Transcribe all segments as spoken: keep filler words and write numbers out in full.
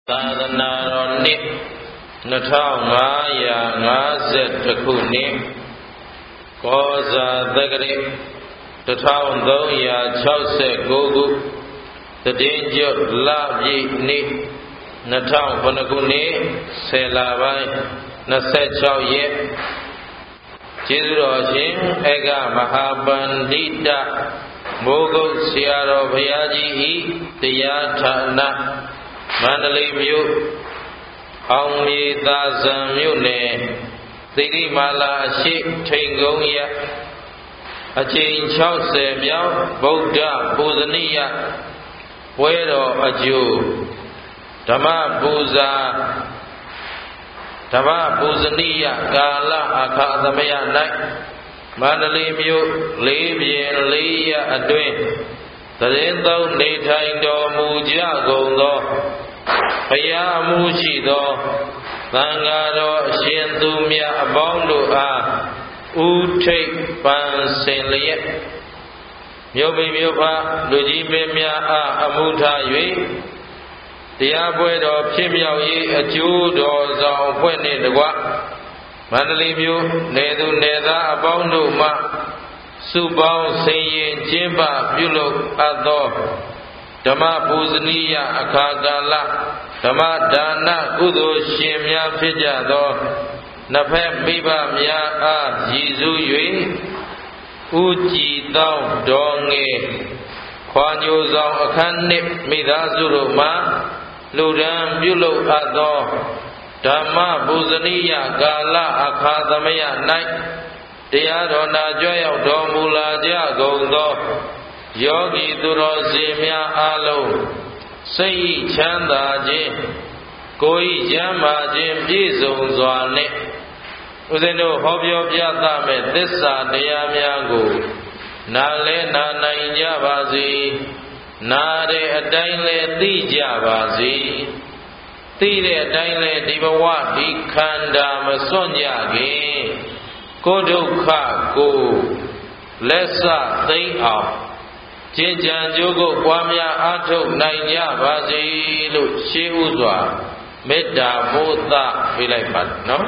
သာသနာတော်နှစ်နှစ်ထောင်ငါးရာငါးဆယ်တစ်ခုနှစ်ကောဇာတက္ကရာတစ်ထောင်သုံးရာခြောက်ဆယ်ကိုခုသတ္တင်ကျွတ်လပြည့်နေ့နှစ်ထောင်ခုနှစ်ခုနှစ်ဆယ်လပိုင်းနှစ်ဆယ်ခြောက်ရက်ကျေးဇူးတော်ရှင်ဧကမဟာပန္တိတမိုးကုတ်ဆရာတော်ဘုရားကြီးဤတရားဌာနမန္တလေးမြို့အောင်မြေသာဇံမြို့နယ်သီရိမာလာအရှိထိန်ကုန်းရအကျဉ်ခြောက်ဆယ်မြောက်ဗုဒ္ဓပူဇနိယပွဲတော်အကျိုးဓမ္မပူဇာဓမ္မပူဇနိယကာလအခါသမယ၌မန္တလေးမြို့လေးပြင်လေးရအတွင်းသရင်သုံးနေထိုင်တော်မူကြကုန်သောဘုရားအမှုရှိသောသံဃာတော်အရှင်သူမြတ်အပေါင်းတို့အားဥထိပ်ပန်ဆင်လျက်မြို့ပိမြို့ဖလူကြီးမင်းများအားအမှုထား၍တရားပွဲတော်ဖြစ်မြောက်ရေးအကျိုးတော်ဆောင်အဖွဲ့နှင့်တကွမန္တလေးမြို့နယ်သူနယ်သားအပေါင်းတို့မှစုပေါင်းဆင်ရင်ကျင်းပပြုလုပ်အပ်သောဓမ္မပူဇနီယအခါကာလဓမ္မဒါနကုသိုလ်ရှင်များဖြစ်ကြသောနှစ်ဖက်မိဘများအားရည်စူး၍ဥကြည်တောင်းတော်ငယ်ခွာညိုဆောင်အခန်းနှင့်မိသားစုတို့မှလူရန်ပြုလုပ်အပ်သောဓမ္မပူဇနီယကာလအခါသမယ၌တရားတော်နာကြွရောက်တော်မူလာကြကုန်သောယောဂီသူတော်စင်များအားလုံးစိတ်ချမ်းသာခြင်းကိုယ်ချမ်းသာခြင်းပြည့်စုံစွာနှင့်ဦးဇင်းတို့ဟောပြောပြသမဲ့သစ္စာတရားများကိုနားလဲနာနိုင်ကြပါစေနားတဲ့အတိုင်းလဲသိကြပါစေသိတဲ့အတိုင်းလဲဒီဘဝဒီခန္ဓာမစွန့်ကြခင်ကိုယ်ဒုက္ခကိုလက်စသိမ့်အောင်ကျင့်ကြံကြိုးကိုပွားများအားထုတ်နိုင်ကြပါစေလို့ရှေးဥစွာမေတ္တာပို့သပေးလိုက်ပါနော်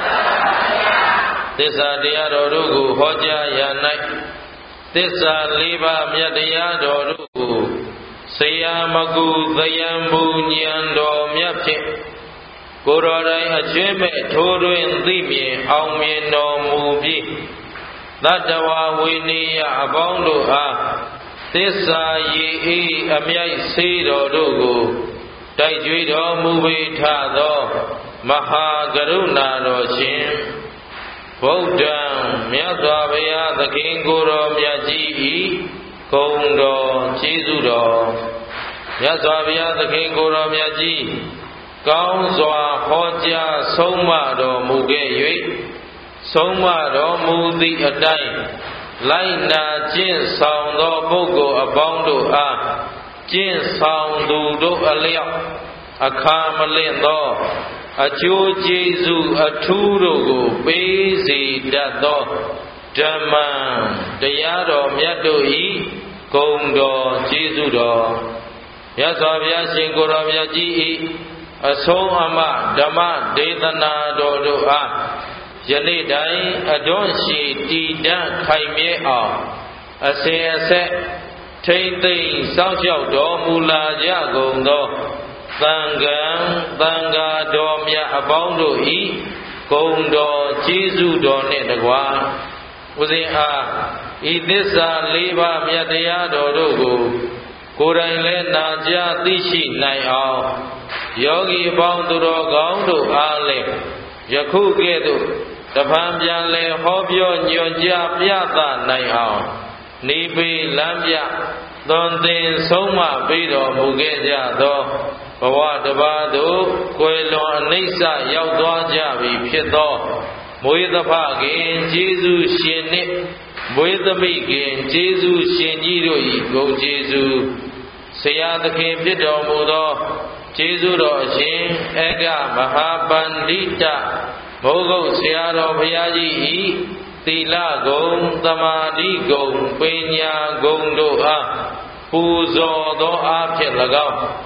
သစ္စာတရားတော်တို့ကိုဟောကြားရ၌သစ္စာလေးပါးမြတ်တရားတော်တို့ကိုဆရာမကူသယံဘူဉာဏ်တော်မြတ်ဖြင့်ကိုယ်တော်တိုင်အကျွမ်းမဲ့ထိုးတွင်သိမြင်အောင်မြင်တော်မူပြီးသတ္တဝါဝိနည်းအပေါင်းတို့အားသစ္စာရည်ဤအမြိုက်စေတော်တို့ကိုတိုက်ကြွေတော်မူပေထသောမဟာကရုဏာတော်ရှင်ဗုဒ္ဓံမြတ်စွာဘုရားသခင်ကိုယ်တော်မြတ်ကြီးဤဂုဏ်တော်ကျေးဇူးတော်မြတ်စွာဘုရားသခင်ကိုယ်တော်မြတ်ကြီးကောင်းစွာဟောကြားဆုံးမတော်မူခဲ့၍ဆုံးမတော်မူသည့်အတိုင်းလိုက်နာကျင့်ဆောင်သောပုဂ္ဂိုလ်အပေါင်းတို့အားကျင့်ဆောင်သူတို့အလျောက်အခါမလင့်သောအကျိုးကျေးဇူးအထူးတို့ကိုပေးစေတတ်သောဓမ္မတရားတော်မြတ်တို့ဤဂုဏ်တော်ကျေးဇူးတော်မြတ်စွာဘုရားရှင်ကိုယ်တော်မြတ်ကြီးဤအဆုံးအမဓမ္မဒေသနာတော်တို့အားယနေ့တိုင်အတွန်းရှိတည်တံ့ခိုင်မြဲအောင်အစဉ်အဆက်ထိမ့်သိမ့်စောင့်ရှောက်တော်မူလာကြကုန်သောသံဃံသံဃာတော်မြတ်အပေါင်းတို့ဤဂုဏ်တော်ကျေးဇူးတော်နှင့်တကားဦးဇင်းအားဤသစ္စာလေးပါးမြတ်တရားတော်တို့ကိုကိုယ်တိုင်လည်းနာကြားသိရှိနိုင်အောင်ယောဂီအပေါင်းသူတော်ကောင်းတို့အားလည်းယခုကဲ့သို့တဖန်ပြန်လဲဟောပြောညွှန်ကြားပြသနိုင်အောင်နေပေလမ်းပြသွန်သင်ဆုံးမပေးတော်မူခဲ့ကြသောဘဝတစ်ပါးသို့ကွယ်လွန်အနိစ္စရောက်သွားကြပြီဖြစ်သောမွေးသဖခင်ကျေးဇူးရှင်နှင့်မွေးသမိခင်ကျေးဇူးရှင်ကြီးတို့၏ဂုဏ်ကျေးဇူးဆရာသခင်ဖြစ်တော်မူသောကျေးဇူးတော်အရှင်ဧကမဟာပန္တိတမိုးကုတ်ဆရာတော်ဘုရားကြီးဤသီလဂုဏ်သမာဓိဂုဏ်ပညာဂုဏ်တို့အားပူဇော်သောအားဖြင့်၎င်း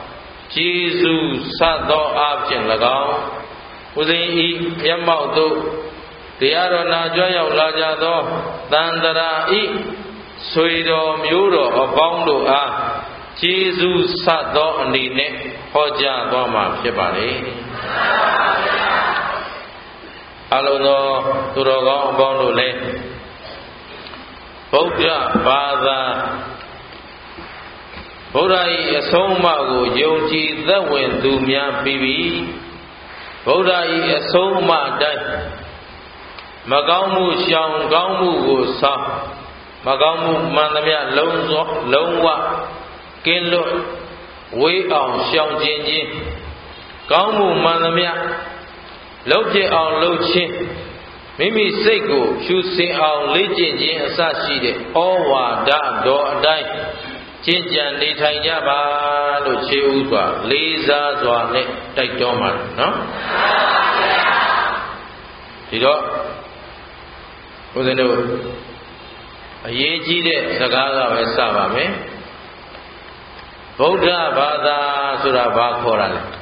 ကျေးဇူးဆက်သောအဖြစ်၎င်းဦးဇင်းဤမျက်မှောက်သို့တရားတော်နာကြွရောက်လာကြသောတန်တရာဤဆွေတော်မျိုးတော်အပေါင်းတို့အားကျေးဇူးဆက်သောအနေနဲ့ဟောကြားသွားမှာဖြစ်ပါလေအလုံးသောသူတော်ကောင်းအပေါင်းတို့လည်းဗုဒ္ဓဘာသာဘုရား၏အဆုံးအမကိုယုံကြည်သက်ဝင်သူများပြီးပြီဗုဒ္ဓ၏အဆုံးအမအတိုင်းမကောင်းမှုရှောင်ကောင်းမှုကိုဆောင်မကောင်းမှုမှန်သမျှလုံးစွာလုံးဝကင်းလွတ်ဝေးအောင်ရှောင်ကျင်ခြင်းကောင်းမှုမှန်သမျှလုပ်ဖြစ်အောင်လုပ်ခြင်းမိမိစိတ်ကိုရှုစင်အောင်လေ့ကျင့်ခြင်းအစရှိတဲ့ဩဝါဒတော်အတိုင်းကျင့်ကြံနေထိုင်ကြပါလို့ခြေဥစွာလေးစားစွာနဲ့တိုက်တွန်းပါတယ်နော်ဒီတော့ဦးဇင်းတို့အရေးကြီးတဲ့စကားကပဲစပါမယ်ဗုဒ္ဓဘာသာဆိုတာဘာခေါ်တာလဲ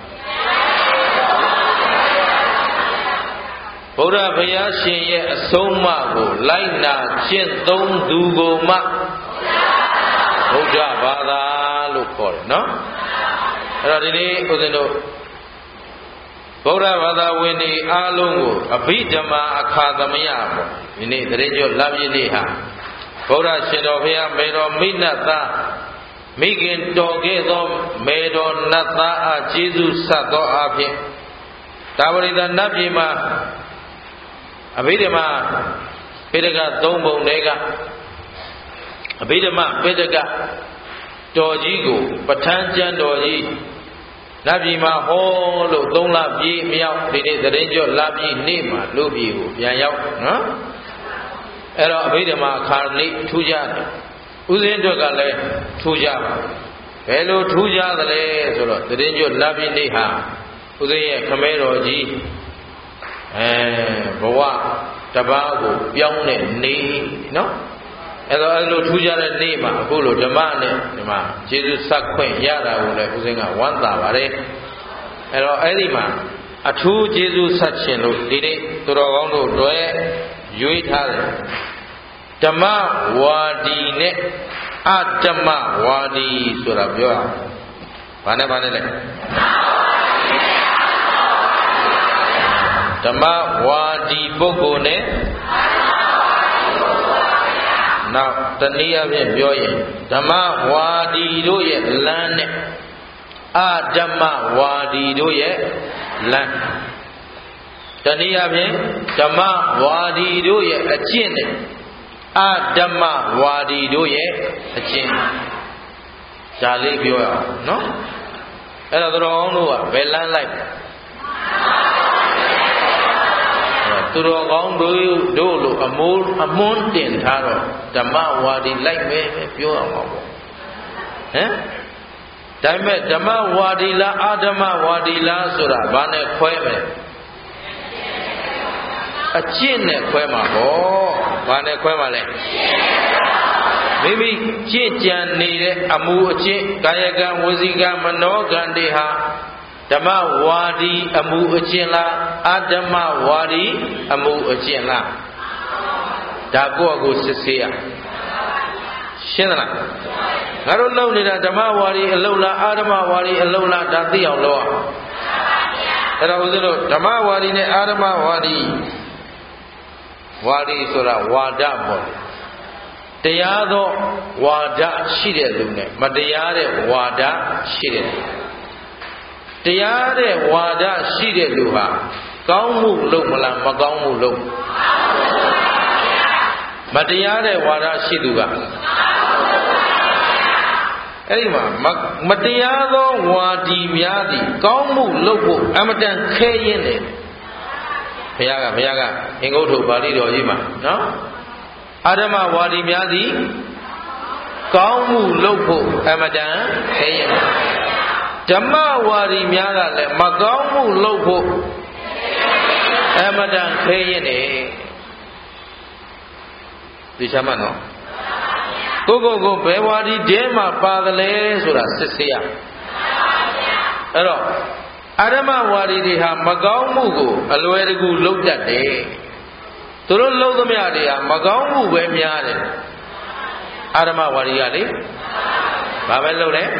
ဗုဒ္ဓဘုရားရှင်ရဲ့အဆုံးအမကိုလိုက်နာကျင့်သုံးသူကိုမှဗုဒ္ဓဘာသာလို့ခေါ်တယ်နော်အဲ့တော့ဒီနေ့ဦးဇင်းတို့ဗုဒ္ဓဘာသာဝင်တွေအားလုံးကိုအဘိဓမ္မာအခါသမယပေါ့ဒီနေ့တရေကျော်လပြည့်နေ့ဟာဗုဒ္ဓရှင်တော်ဘုရားမေတော်မိနတ်သားမိခင်တော်ခဲ့သောမေတော်နတ်သားအားကျေးဇူးဆက်သောအဖြစ်တာဝရိတနတ်ပြည်မှာအဘိဓမ္မာပိဋကသုံးပုံတွေကအဘိဓမ္မာပိဋကတော်ကြီးကိုပဋ္ဌာန်းကျမ်းတော်ကြီးနတ်ပြည်မှာဟောလို့သုံးလပြည့်မြောက်ဒီနေ့သတိကျော်လပြည့်နေ့မှာလူပြည်ကိုပြန်ရောက်နော်အဲ့တော့အဘိဓမ္မာအခါနေ့ထူးကြတယ်ဥစဉ်အတွက်ကလည်းထူးကြပါဘယ်လိုထူးကြသလဲဆိုတော့သတိကျော်လပြည့်နေ့ဟာဥစဉ်ရဲ့ခမဲတော်ကြီးအဲဘဝတပါးကိုပြောင်းတဲ့နေ့နော်အဲ့တော့အဲ့လိုထူးခြားတဲ့နေ့မှာအခုလိုဓမ္မနဲ့ဒီမှာကျေးဇူးဆက်ခွင့်ရတာကိုလည်းဦးဇင်းကဝမ်းသာပါတယ်အဲ့တော့အဲ့ဒီမှာအထူးကျေးဇူးဆက်ခြင်းလို့ဒီနေ့သူတော်ကောင်းတို့တွေ့ရွေးထားတယ်ဓမ္မဝါဒီနဲ့အဓမ္မဝါဒီဆိုတာပြောရဘာနဲ့ဘာနဲ့လဲဓမ္မဝါဒီပုဂ္ဂိုလ်နဲ့နောက်တနည်းအားဖြင့်ပြောရင်ဓမ္မဝါဒီတို့ရဲ့လမ်းနဲ့အဓမ္မဝါဒီတို့ရဲ့လမ်းတနည်းအားဖြင့်ဓမ္မဝါဒီတို့ရဲ့အကျင့်နဲ့အဓမ္မဝါဒီတို့ရဲ့အကျင့်ဒါလေးပြောရအောင်နော်အဲ့ဒါတော်အောင်တို့ကဘယ်လမ်းလိုက်သူတော်ကောင်းတို့တို့လိုအမိုးအမွန်းတင်ထားတော့ဓမ္မဝါဒီလိုက်မယ်ပြောအောင်ပါပေါ့ဟမ်ဒါပေမဲ့ဓမ္မဝါဒီလားအဓမ္မဝါဒီလားဆိုတာဘာနဲ့ခွဲမလဲအကျင့်နဲ့ခွဲမှာပေါ့ဘာနဲ့ခွဲမှာလဲမိမိကြင့်ကြံနေတဲ့အမှုအကျင့်ကာယကံဝစီကံမနောကံတွေဟာဓမ္မဝါဒီအမှုအကျင့်လားအဓမ္မဝါဒီအမှုအကျင့်လားဒါကိုယ့်အကိုစစ်ဆေးရရှင်းသလားငါတို့လုပ်နေတာဓမ္မဝါဒီအလုပ်လားအဓမ္မဝါဒီအလုပ်လားဒါသိအောင်လုပ်အောင်အဲ့တော့ဦးဇင်းတို့ဓမ္မဝါဒီနဲ့အဓမ္မဝါဒီဝါဒီဆိုတာဝါဒပေါ့တရားသောဝါဒရှိတဲ့လူနဲ့မတရားတဲ့ဝါဒရှိတဲ့လူတရားတဲ့ဝါဒရှိတဲ့လူဟာကောင်းမှုလုပ်မလားမကောင်းမှုလုပ်မတရားတဲ့ဝါဒရှိသူကအဲ့ဒီမှာမတရားသောဝါဒီများသည်ကောင်းမှုလုပ်ဖို့အမတန်ခဲရင်းတယ်ဘုရားကဘုရားကအင်္ဂုတ္တပါဠိတော်ကြီးမှာနော်အဓမ္မဝါဒီများသည်ကောင်းမှုလုပ်ဖို့အမတန်ခဲရင်းဓမ္မဝါဒီများကလည်းမကောင်းမှုလုပ်ဖို့အမတန်ခဲရင်းတယ်ဒီချမ်းမနော်ကိုကိုကိုဘယ်ဝါဒီတဲမှာပါသလဲဆိုတာစစ်ဆေးရအဲ့တော့အာရမဝါဒီတွေဟာမကောင်းမှုကိုအလွယ်တကူလုပ်တတ်တယ်သူတို့လုပ်သမျှတွေဟာမကောင်းမှုပဲများတယ်အာရမဝါဒီကလေဘာပဲလုပ်လဲ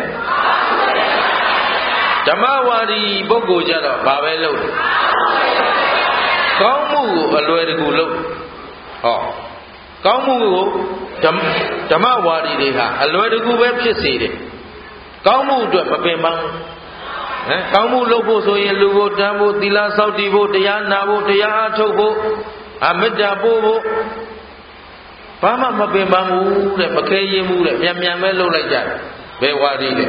ဓမ္မဝါဒီပုဂ္ဂိုလ်ကြတော့ဘာပဲလုပ်လဲကောင်းမှုကိုအလွယ်တကူလုပ်ဟောကောင်းမှုကိုဓမ္မဝါဒီတွေဟာအလွယ်တကူပဲဖြစ်စေတယ်ကောင်းမှုအတွက်မပင်ပန်းဟမ်ကောင်းမှုလုပ်ဖို့ဆိုရင်လူကိုတန်းဖို့သီလဆောက်တည်ဖို့တရားနာဖို့တရားအားထုတ်ဖို့အမေတ္တာပို့ဖို့ဘာမှမပင်ပန်းဘူးတဲ့မခဲရင်ဘူးတဲ့မြန်မြန်ပဲလုပ်လိုက်ကြတယ်ဘယ်ဝါဒီလဲ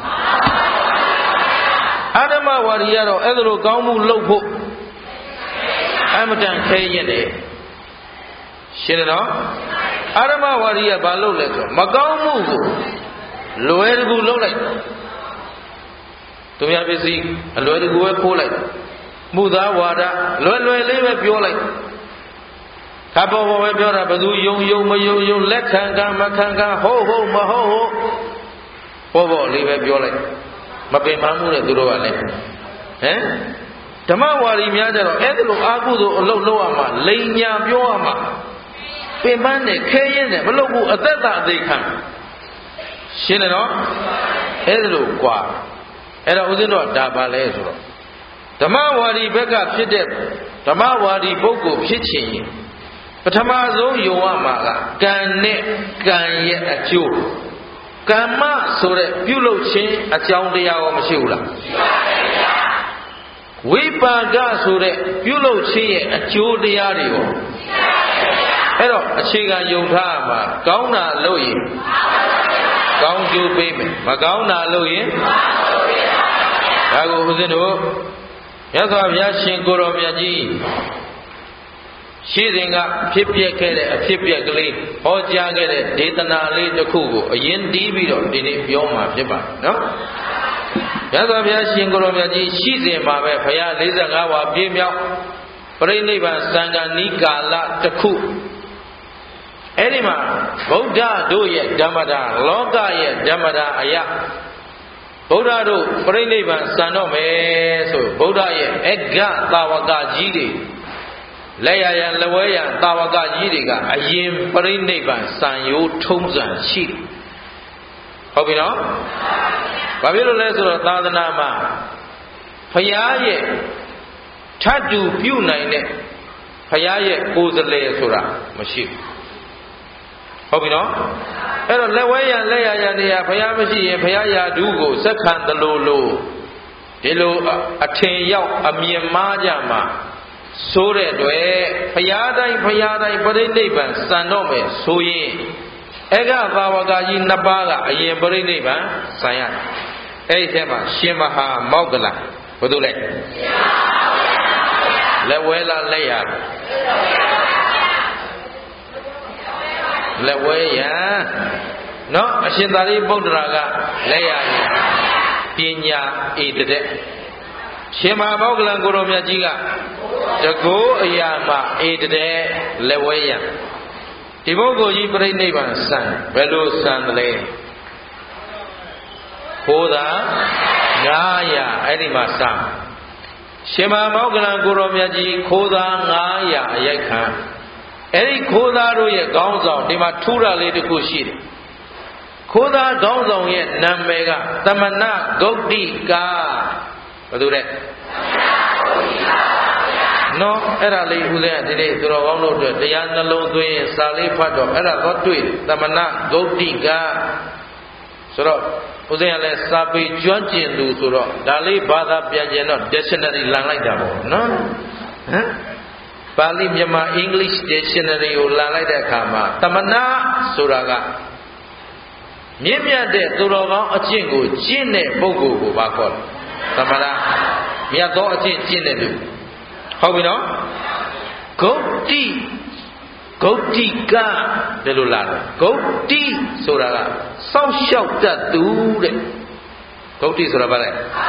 အာဓမ္မဝါဒီကတော့အဲ့လိုကောင်းမှုလုပ်ဖို့အမတန်ခဲရင်တယ်ရှင်းတယ်နော်အာဓမ္မဝါဒီကဘာလုပ်လဲဆိုမကောင်းမှုကိုလွယ်တကူလုပ်လိုက်သူများပစ္စည်းအလွယ်တကူပဲခိုးလိုက်မှုသားဝါဒလွယ်လွယ်လေးပဲပြောလိုက်ခါပေါ်ပေါ်ပဲပြောတာဘယ်သူယုံယုံမယုံယုံလက်ခံကမခံကဟုတ်ဟုတ်မဟုတ်ဟုတ်ပေါ်ပေါ်လေးပဲပြောလိုက်မပင်ပန်းမှုနဲ့သူတို့ကလည်းဟမ်ဓမ္မဝါဒီများကြတော့အဲ့ဒါလိုအာကုသို့အလုပ်လုပ်ရမှာလိန်ညာပြောရမှာပင်ပန်းနဲ့ခဲရင်နဲ့မလုပ်ဘူးအသက်သာအသေးခံရှင်းတယ်နော်အဲ့ဒါလိုกว่าအဲ့တော့ဦးဇင်းတို့ကဒါပါလဲဆိုတော့ဓမ္မဝါဒီဘက်ကဖြစ်တဲ့ဓမ္မဝါဒီပုဂ္ဂိုလ်ဖြစ်ချင်ရင်ပထမဆုံးယုံရမှာကကံနဲ့ကံရဲ့အကျိုးကမ္မဆိုတဲ့ပြုလုပ်ခြင်းအကြောင်းတရားရောမရှိဘူးလားရှိပါတယ်ဗျာဝိပါကဆိုတဲ့ပြုလုပ်ခြင်းရဲ့အကျိုးတရားတွေရောရှိပါတယ်ဗျာအဲ့တော့အခြေခံယုံထားမှာကောင်းတာလုပ်ရင်ကောင်းကျိုးပေးမယ်မကောင်းတာလုပ်ရင်ဒါကိုဦးဇင်းတို့မြတ်စွာဘုရားရှင်ကိုရောမြတ်ကြီးရှိစဉ်ကဖြစ်ပျက်ခဲ့တဲ့အဖြစ်ပျက်ကလေးဟောကြားခဲ့တဲ့ဒေသနာလေးတစ်ခုကိုအရင်တီးပြီးတော့ဒီနေ့ပြောမှာဖြစ်ပါတယ်နော်မြတ်စွာဘုရားရှင်ကိုရောမြတ်ကြီးရှိစဉ်မှာပဲဘုရား၄၅ဝါပြည့်မြောက်ပြိဋိဘံစံဃာနိကာလတစ်ခုအဲ့ဒီမှာဗုဒ္ဓတို့ရဲ့ဓမ္မတာလောကရဲ့ဓမ္မတာအရာဗုဒ္ဓတို့ပြိဋိဘံစံတော့မယ်ဆိုဗုဒ္ဓရဲ့အဂ္ဂသာဝကကြီးတွေလက်ရရလက်ဝဲရသာဝကကြီးတွေကအရင်ပြိဋိဘံစံရိုးထုံးစံရှိတယ်ဟုတ်ပြီနော်ဘာဖြစ်လို့လဲဆိုတော့သာသနာမှာဘုရားရဲ့ထတ်တူပြုနိုင်တဲ့ဘုရားရဲ့ကိုယ်စလဲဆိုတာမရှိဘူးဟုတ်ပြီနော်အဲ့တော့လက်ဝဲရလက်ရရတရားဘုရားမရှိရင်ဘုရားရာဓုကိုစက္ခံတလို့လို့ဒီလိုအထင်ရောက်အမြင်မှားကြမှာဆိုတဲ့အတွက်ဘုရားတိုင်းဘုရားတိုင်းပြိဋိဘံစံတော့မယ်ဆိုရင်အေကသာဝကကြီးနှစ်ပါးကအရင်ပြိဋိဘံစံရတယ်အဲ့ဒီထဲမှာရှင်မဟာမောက္ကလဘယ်သူလဲလက်ဝဲလားလက်ရလက်ဝဲရနော်အရှင်သာရိပုတ္တရာကလက်ရပညာဧတတဲ့ရှင်မဟာမောက္ကလကိုရောမြတ်ကြီးကတကောအရာမှာဧတတဲ့လက်ဝဲရဒီပုဂ္ဂိုလ်ကြီးပြိဋိဘံစံဘယ်လိုစံတယ်လဲခိုးတာငါးရာအဲ့ဒီမှာစံရှင်မဟာမောက္ကလကိုရောမြတ်ကြီးခိုးတာငါးရာအရိုက်ခံအဲ့ဒီခိုးသားတို့ရဲ့ခေါင်းဆောင်ဒီမှာထူတာလေးတစ်ခုရှိတယ်ခိုးသားခေါင်းဆောင်ရဲ့နာမည်ကသမဏဂုတ်တိကာဘယ်သူလဲနော်အဲ့ဒါလေးဦးဇင်းကဒီနေ့သူတော်ကောင်းတို့အတွက်တရားနှလုံးသွင်းစာလေးဖတ်တော့အဲ့ဒါတော့တွေ့တယ်သမဏဂုတ်တိကာဆိုတော့ဦးဇင်းကလည်းစာပေကျွမ်းကျင်သူဆိုတော့ဒါလေးဘာသာပြန်ကျင်တော့ dictionary လန်လိုက်တာပေါ့နော်ဟမ်ပါဠိမြန်မာ English dictionary ကိုလာလိုက်တဲ့အခါမှာသမဏဆိုတာကမြင့်မြတ်တဲ့သူတော်ကောင်းအကျင့်ကိုကျင့်တဲ့ပုဂ္ဂိုလ်ကိုဘာခေါ်လဲသမဏမြတ်သောအကျင့်ကျင့်တဲ့သူဟုတ်ပြီနော်ဂုတ်တိဂုတ်တိကတယ်လို့လာတယ်ဂုတ်တိဆိုတာကစောင့်ရှောက်တတ်သူတဲ့ဂုတ်တိဆိုတာဘာလဲ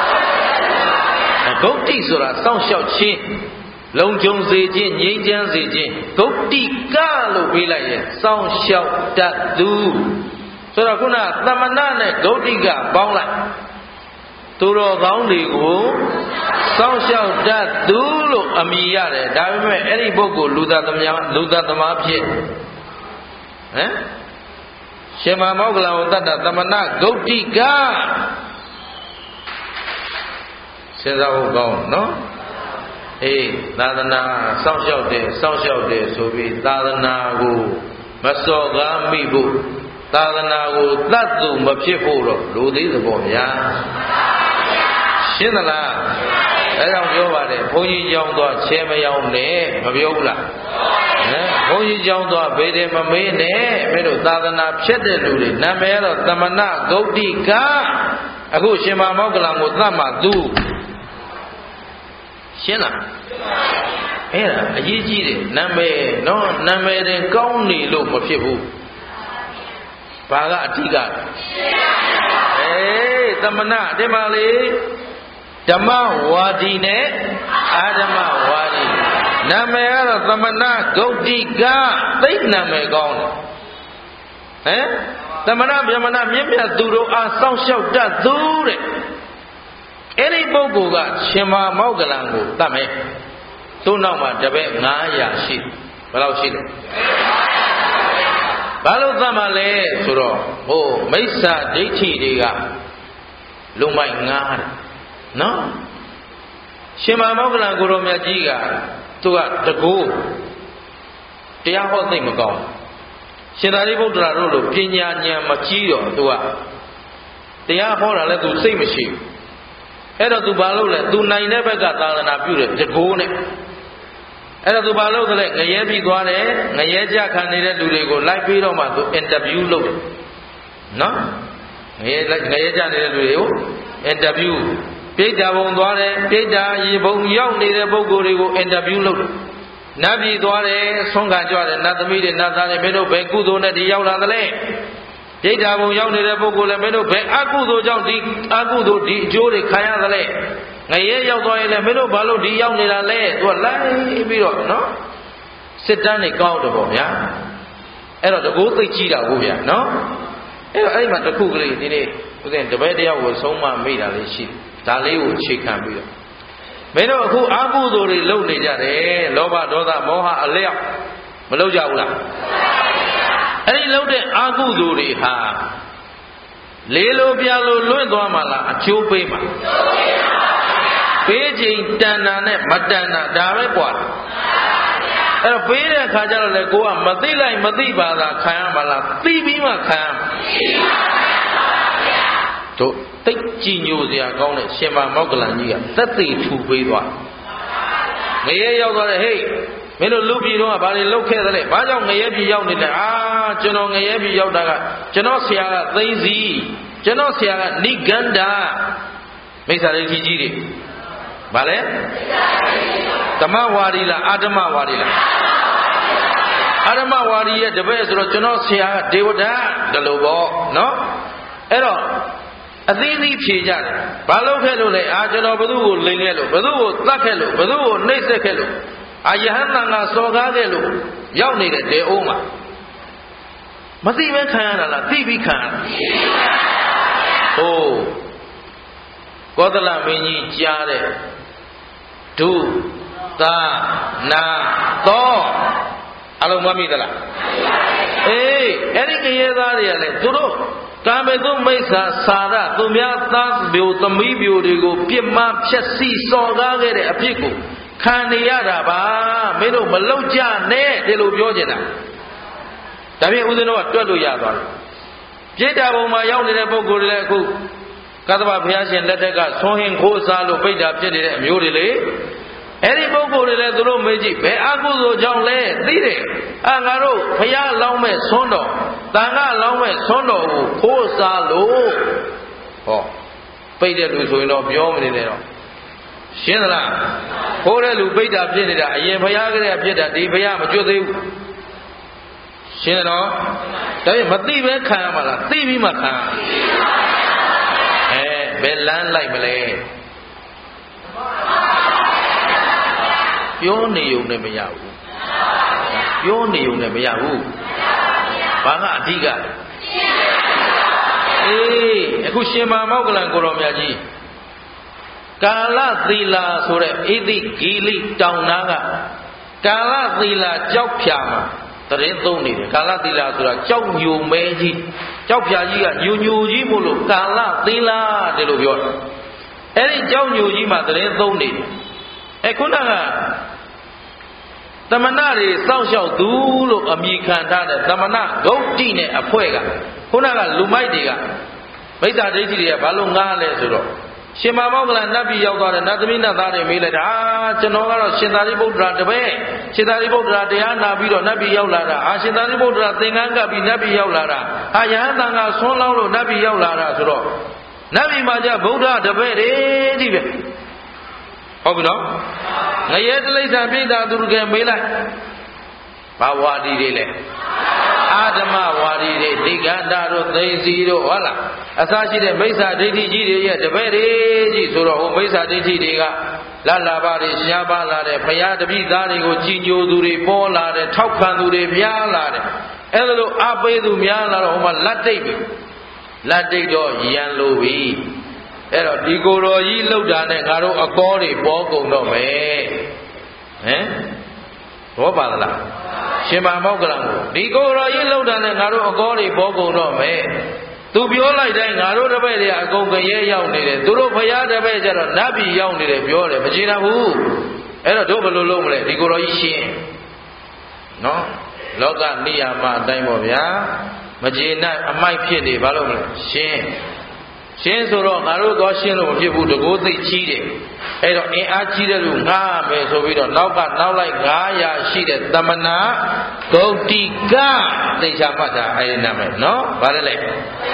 ဂုတ်တိဆိုတာစောင့်ရှောက်ခြင်းလုံခြုံစေခြင်းငြိမ်းချမ်းစေခြင်းဂုတ်တိကလို့ပေးလိုက်ရင်စောင့်ရှောက်တတ်သူဆိုတော့ခုနသမဏနဲ့ဂုတ်တိကပေါင်းလိုက်သူတော်ကောင်းတွေကိုစောင့်ရှောက်တတ်သူလို့အမည်ရတယ်ဒါပေမဲ့အဲ့ဒီပုဂ္ဂိုလ်လူသားသမားလူသားသမားဖြစ်ဟမ်ရှင်မမောဂလဝတ္တသမဏဂုတ်တိကစဉ်းစားဖို့ကောင်းနော်အေးသာသနာစောင့်ရှောက်တယ်စောင့်ရှောက်တယ်ဆိုပြီးသာသနာကိုမစော်ကားမိဖို့သာသနာကိုတတ်သူမဖြစ်ဖို့တော့လူသေးသဘောများရှင်းသလားအဲကြောင့်ပြောပါတယ်ဘုန်းကြီးကျောင်းသွားချဲမယောင်းနဲ့မပြောဘူးလားဟမ်ဘုန်းကြီးကျောင်းသွားဘေးတယ်မမေးနဲ့မင်းတို့သာသနာဖြစ်တဲ့လူတွေနာမည်ကတော့သမဏဂုတ်တိကအခုရှင်မမောက္ကလံကိုသတ်မှသူရှင်းလားအဲ့ဒါအရေးကြီးတယ်နာမည်နော်နာမည်တင်ကောင်းနေလို့မဖြစ်ဘူးဘာကအဓိကအေးသမဏဒီမှာလေဓမ္မဝါဒီနဲ့အာဓမ္မဝါဒီနာမည်ကတော့သမဏဂုတ်တိကသိနာမည်ကောင်းတယ်ဟမ်သမဏဗျမဏမြင့်မြတ်သူတို့အားစောင့်ရှောက်တတ်သူတဲ့အဲ့ဒီပုဂ္ဂိုလ်ကရှင်မမောက္ကလံကိုတတ်မယ်သူ့နောက်မှာတပည့်ငါးရာရှိဘယ်လောက်ရှိလဲဘာလို့သတ်မှလဲဆိုတော့ဟိုမိစ္ဆာဒိဋ္ဌိတွေကလုံမိုက်ငားတယ်နော်ရှင်မမောက္ကလံကိုရောမြတ်ကြီးကသူကတကူတရားဟောသိမ့်မကောင်းရှင်သာရိပုတ္တရာတို့လိုပညာဉာဏ်မကြီးတော့သူကတရားဟောတာလဲသူစိတ်မရှိဘူးအဲ့တော့သူဘာလုပ်လဲသူနိုင်တဲ့ဘက်ကသာသနာပြုတယ်တကူနဲ့အဲ့တော့သူဘာလုပ်သလဲငရဲပြီးသွားတယ်ငရဲကြခံနေတဲ့လူတွေကိုလိုက်ပြီးတော့မှသူအင်တာဗျူးလုပ်တယ်နော်ငရဲငရဲကြနေတဲ့လူတွေကိုအင်တာဗျူးပြိတ္တာဘုံသွားတယ်ပြိတ္တာရေဘုံရောက်နေတဲ့ပုဂ္ဂိုလ်တွေကိုအင်တာဗျူးလုပ်တယ်နတ်ပြည်သွားတယ်ဆုံးခံကြွတယ်နတ်သမီးတွေနတ်သားတွေမင်းတို့ဘယ်ကုသိုလ်နဲ့ဒီရောက်လာသလဲပြိတ္တာဘုံရောက်နေတဲ့ပုဂ္ဂိုလ်လည်းမင်းတို့ဘယ်အကုသိုလ်ကြောင့်ဒီအကုသိုလ်ဒီအကျိုးတွေခံရသလဲငရဲရောက်သွားရင်လည်းမင်းတို့ဘာလို့ဒီရောက်နေတာလဲသူကလိုက်ပြီးတော့နော်စစ်တမ်းတွေကောက်တော့ဗောဗျာအဲ့တော့တကူသိကြည့်တာကိုဗျာနော်အဲ့တော့အဲ့မှာတစ်ခုကလေးဒီနေ့ဥစဉ်တပည့်တယောက်ကိုဆုံးမမိတာလေးရှိဒါလေးကိုအခြေခံပြီးတော့မင်းတို့အခုအကုသိုလ်တွေလုပ်နေကြတယ်လောဘဒေါသမောဟအလျောက်မလုပ်ကြဘူးလားအဲ့ဒီလုပ်တဲ့အကုသိုလ်တွေဟာလေးလိုပြလိုလွင့်သွားမှလားအကျိုးပေးမှာပေးချိန်တန်တာနဲ့မတန်တာဒါပဲกว่าအဲ့တော့ပေးတဲ့အခါကျတော့လေကိုကမသိလိုက်မသိပါသာခံရမှာလားသိပြီးမှခံရမှာတို့တိတ်ကြည်ညိုစရာကောင်းတဲ့ရှင်မမောက္ကလံကြီးကသက်သေထူပေးသွားငရဲရောက်သွားတယ်ဟေ့မင်းတို့လူပြည်တော့ကဘာတွေလုပ်ခဲ့သလဲဘာကြောင့်ငရဲပြည်ရောက်နေလဲအာကျွန်တော်ငရဲပြည်ရောက်တာကကျွန်တော်ဆရာကသိန်းစီကျွန်တော်ဆရာကနိဂန္ဓာမိစ္ဆာဒိဋ္ဌိကြီးတွေဘာလဲသမဝါဒီလားအာဓမ္မဝါဒီလားအာဓမ္မဝါဒီရဲ့တပည့်ဆိုတော့ကျွန်တော်ဆရာကဒေဝဒဒါလိုပေါ့နော်အဲ့တော့အသီးသီးဖြေကြတယ်ဘာလို့ခဲ့လို့လဲအာကျွန်တော်ဘသူ့ကိုလိန်ခဲ့လို့ဘသူ့ကိုသတ်ခဲ့လို့ဘသူ့ကိုနှိပ်စက်ခဲ့လို့အာယဟန်တန်ကစော်ကားခဲ့လို့ရောက်နေတဲ့ဒေအိုးမှာမသိပဲခံရတာလားသိပြီးခံရတာဟိုကောသလမင်းကြီးကြားတဲ့ဒုသာနာသောအလုံးမမိသလားအေးအဲ့ဒီကရေသားတွေကလည်းသူတို့ကာမေတုမိစ္ဆာစာရသူများသားမျိုးသမီးမျိုးတွေကိုပြစ်မှားဖြက်စီးစော်ကားခဲ့တဲ့အဖြစ်ကိုခံနေရတာပါမင်းတို့မလောက်ကြနဲ့ဒီလိုပြောနေတာဒါဖြင့်ဦးဇင်းတို့ကတွက်လို့ရသွားတယ်ပြိတ္တာဘုံမှာရောက်နေတဲ့ပုဂ္ဂိုလ်တွေလည်းအခုကသဗ္ဗဘုရားရှင်လက်ထက်ကဆွန်ဟင်ခိုးစားလို့ပိဋ္ဌာဖြစ်နေတဲ့အမျိုးတွေလေအဲ့ဒီပုဂ္ဂိုလ်တွေလည်းသူတို့မေးကြည့်ဘယ်အကုသိုလ်ကြောင့်လဲသိတယ်အာငါတို့ဘုရားလောင်းမဲ့ဆွန်းတော်တန်ခါလောင်းမဲ့ဆွန်းတော်ကိုခိုးစားလို့ဟောပိဋ္ဌာလူဆိုရင်တော့ပြောမနေနဲ့တော့ရှင်းသလားခိုးတဲ့လူပိဋ္ဌာဖြစ်နေတာအရင်ဘုရားကလေးကဖြစ်တာဒီဘုရားမကျွတ်သေးဘူးရှင်းတော့ဒါပေမဲ့မသိပဲခံရမှာလားသိပြီးမှခံရအဲဘယ်လမ်းလိုက်မလဲပြောနေုံနဲ့မရဘူးပြောနေုံနဲ့မရဘူးဘာကအဓိကအေးအခုရှင်မမောက္ကလံကိုရောမြတ်ကြီးကာလသီလာဆိုတဲ့ဣတိဂီလိတောင်နာကကာလသီလာကြောက်ဖြာမှာတရင်သုံးနေတယ်ကာလသီလာဆိုတာကြောက်ညိုမဲကြီးကြောက်ဖြာကြီးကညိုညိုကြီးမို့လို့ကာလသီလာတယ်လို့ပြောတယ်အဲ့ဒီကြောက်ညိုကြီးမှာတရင်သုံးနေတယ်အဲခုနကသမဏတွေစောင့်ရှောက်သူလို့အမည်ခံထားတဲ့သမဏဂုတ်တိနဲ့အဖွဲကခုနကလူမိုက်တွေကမိစ္ဆာဒိဋ္ဌိတွေကဘာလို့ငားလဲဆိုတော့ရှင်မောဂလနတ်ပြည်ရောက်သွားတဲ့နတ်သမီးနတ်သားတွေမေးလိုက်တာအာကျွန်တော်ကတော့ရှင်သာရိပုတ္တရာတပည့်ရှင်သာရိပုတ္တရာတရားနာပြီးတော့နတ်ပြည်ရောက်လာတာအာရှင်သာရိပုတ္တရာသင်္ကန်းကပ်ပြီးနတ်ပြည်ရောက်လာတာအာယဟန်တန်ကဆွန်းလောင်းလို့နတ်ပြည်ရောက်လာတာဆိုတော့နတ်ပြည်မှာကျဗုဒ္ဓတပည့်တွေဒီပဲဟုတ်ပြီနော်ငရဲတိလိစ္ဆာန်ပြိတ္တာသူကမေးလိုက်ဘာဝါဒီတွေလဲအာဓမဝါဒီတွေဒီကန္တာတို့သိစီတို့ဟုတ်လားအစရှိတဲ့မိစ္ဆာဒိဋ္ဌိကြီးတွေရဲ့တပည့်တွေကြီးဆိုတော့ဟိုမိစ္ဆာဒိဋ္ဌိတွေကလလပါတွေရှားပါလာတဲ့ဘုရားတပည့်သားတွေကိုကြည်ညိုသူတွေပေါ်လာတဲ့ထောက်ခံသူတွေများလာတဲ့အဲ့ဒါလို့အပေးသူများလာတော့ဟိုမှာလက်တိတ်ပြီလက်တိတ်တော့ရန်လိုပြီအဲ့တော့ဒီကိုယ်တော်ကြီးလှုပ်တာနဲ့ငါတို့အကောတွေပေါ်ကုန်တော့မယ်ဟမ်ဘောပါသလားရှင်မောဂလံကိုဒီကိုယ်တော်ကြီးလှုပ်တာနဲ့ငါတို့အကောတွေပေါ်ကုန်တော့မယ်သူပြောလိုက်တိုင်းငါတို့တပည့်တွေအကုန်ကြရဲရောက်နေတယ်သူတို့ဖရာတပည့်ကျတော့နတ်ပြည်ရောက်နေတယ်ပြောတယ်မကျေနပ်ဘူးအဲ့တော့တို့ဘယ်လိုလုပ်မလဲဒီကိုယ်တော်ကြီးရှင်းနော်လောကနိယာမအတိုင်းပေါ့ဗျာမကျေနပ်အမိုက်ဖြစ်နေဘာလို့မလဲရှင်းရှင်းဆိုတော့ငါတို့သွားရှင်းလို့မဖြစ်ဘူးတကိုးသိချီးတယ်အဲ့တော့အင်အားကြီးတဲ့လူငားမယ်ဆိုပြီးတော့နောက်ကနောက်လိုက်ငါးရာရှိတဲ့သမဏဂုတ်တိကသိချာမှတ်တာအဲ့ဒီနာမည်နော်ဗါတယ်လေ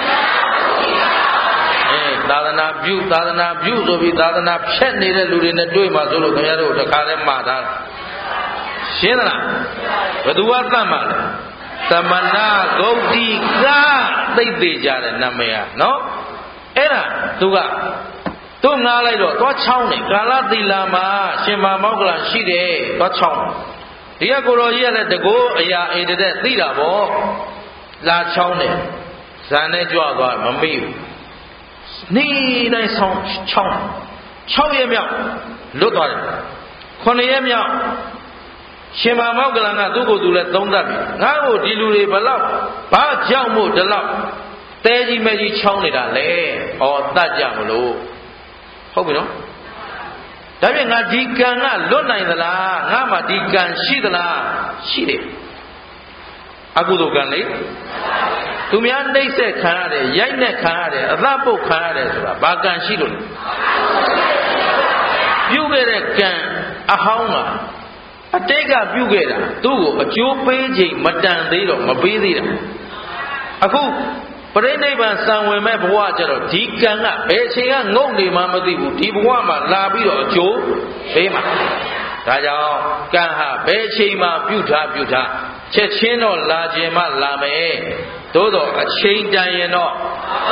အေးသာသနာပြုသာသနာပြုဆိုပြီးသာသနာဖြတ်နေတဲ့လူတွေနဲ့တွေ့မှဆိုလို့ခင်ဗျားတို့တခါလဲမှားတာရှင်းသလားဘယ်သူကသတ်မှလဲသမဏဂုတ်တိကသိသေးကြတဲ့နာမည်อ่ะနော်အဲ့ဒါသူကသူငားလိုက်တော့သွားချောင်းတယ်ကာလသီလာမှာရှင်မောဂလရှိတယ်သွားချောင်းဒီကကိုတော်ကြီးကလည်းတကိုးအရာအိတဲ့သိတာပေါ့လာချောင်းတယ်ဇန်နဲ့ကြွသွားမမေ့ဘူးနေ့တိုင်းဆောင်းချောင်း၆ရက်မြောက်လွတ်သွားတယ်ခုနှစ်ရက်မြောက်ရှင်မောဂလကသူ့ကိုယ်သူလည်းသုံးသပ်ပြီငါ့ကိုဒီလူတွေဘလောက်ဘာကြောင့်မို့ဒီလောက်တဲကြီးမဲကြီးချောင်းနေတာလေဩတတ်ကြမလို့ဟုတ်ပြီနော်ဒါဖြင့်ငါဒီကံကလွတ်နိုင်သလားငါမှဒီကံရှိသလားရှိတယ်အကုသိုလ်ကံလေသူများနှိမ့်ဆက်ခံရတယ်ရိုက်နဲ့ခံရတယ်အသပုတ်ခံရတယ်ဆိုတာဘာကံရှိလို့လဲပြုခဲ့တဲ့ကံအဟောင်းကအတိတ်ကပြုခဲ့တာသူ့ကိုအကျိုးပေးချိန်မတန်သေးတော့မပေးသေးတာအခုပရိနိဗ္ဗာန်စံဝင်မဲ့ဘဝကျတော့ဒီကံကဘယ်အချိန်ကငုတ်နေမှမသိဘူးဒီဘဝမှာလာပြီးတော့အကျိုးပေးမှာဒါကြောင့်ကံဟာဘယ်အချိန်မှပြုထားပြုထားချက်ချင်းတော့လာခြင်းမှလာမယ်သို့တော့အချိန်တန်ရင်တော့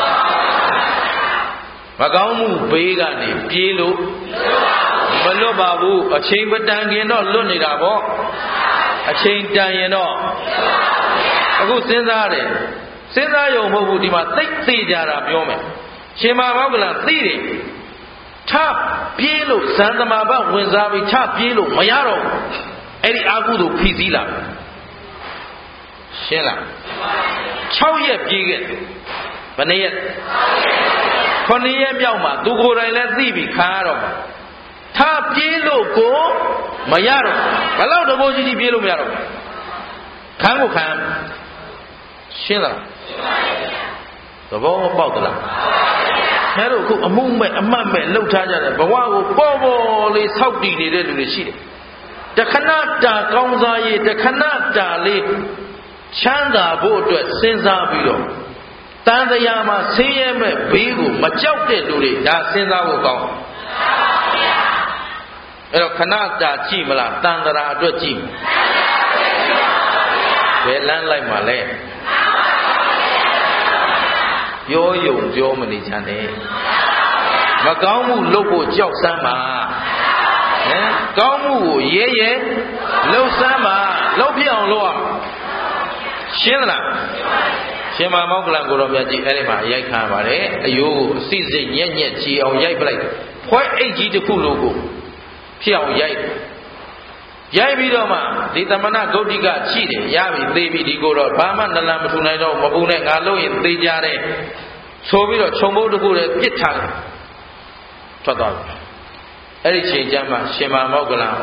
မကောင်းမှုဘေးကနေပြေးလို့မလွတ်ပါဘူးအချိန်မတန်ခင်တော့လွတ်နေတာပေါ့အချိန်တန်ရင်တော့အခုစဉ်းစားတယ်စဉ်းစားရုံမဟုတ်ဘူးဒီမှာသိသိကြတာပြောမယ်ရှင်မောဂလသိတယ်ထပြေးလို့ဇန်သမာဘဝင်စားပြီးထပြေးလို့မရတော့ဘူးအဲ့ဒီအာဟုသို့ဖိစည်းလာရှင်းလား၆ရက်ပြေးခဲ့ဘယ်နှစ်ရက်ခုနှစ်ရက်မြောက်မှာသူကိုယ်တိုင်လည်းသိပြီးခံရတော့မှာထပြေးလို့ကိုမရတော့ဘယ်တော့တဘောကြီးကြီးပြေးလို့မရတော့ခံကိုခံရှင်းလားသဘောပေါက်သလားအဲတို့အခုအမှုမဲ့အမတ်မဲ့လှုပ်ထားကြတယ်ဘဝကိုပေါ်ပေါ်လေးဆောက်တည်နေတဲ့လူတွေရှိတယ်တခဏတာကောင်းစားရေးတခဏတာလေးချမ်းသာဖို့အတွက်စဉ်းစားပြီးတော့တန်တရားမှာဆင်းရဲမဲ့ဘေးကိုမကြောက်တဲ့လူတွေဒါစဉ်းစားဖို့ကောင်းအဲ့တော့ခဏတာကြည့်မလားတန်တရားအတွက်ကြည့်ဘယ်လမ်းလိုက်မှာလဲပြောယုံပြောမနေချင်နဲ့မကောင်းမှုလုပ်ဖို့ကြောက်စမ်းပါဟမ်ကောင်းမှုကိုရဲရဲလှုပ်စမ်းပါလှုပ်ပြအောင်လုပ်အောင်ရှင်းသလားရှင်မောဂလကိုတော်မြတ်ကြီးအဲ့ဒီမှာရိုက်ခံပါတယ်အယိုးကိုအစိစိတ်ညက်ညက်ချီအောင်ရိုက်ပလိုက်ခွဲအိတ်ကြီးတစ်ခုလိုကိုဖြစ်အောင်ရိုက်ရိုက်ပြီးတော့မှဒီသမဏဂုတ်တိကရှိတယ်ရပြီသေပြီဒီကိုတော့ဘာမှနလန်မထူနိုင်တော့မပူနဲ့ငါလို့ရင်သေကြတယ်ဆိုပြီးတော့ခြုံဘုတ်တစ်ခုလည်းပြစ်ထားတယ်ထွက်သွားတယ်အဲ့ဒီချိန်ကျမှရှင်မမောက္ကလံဩ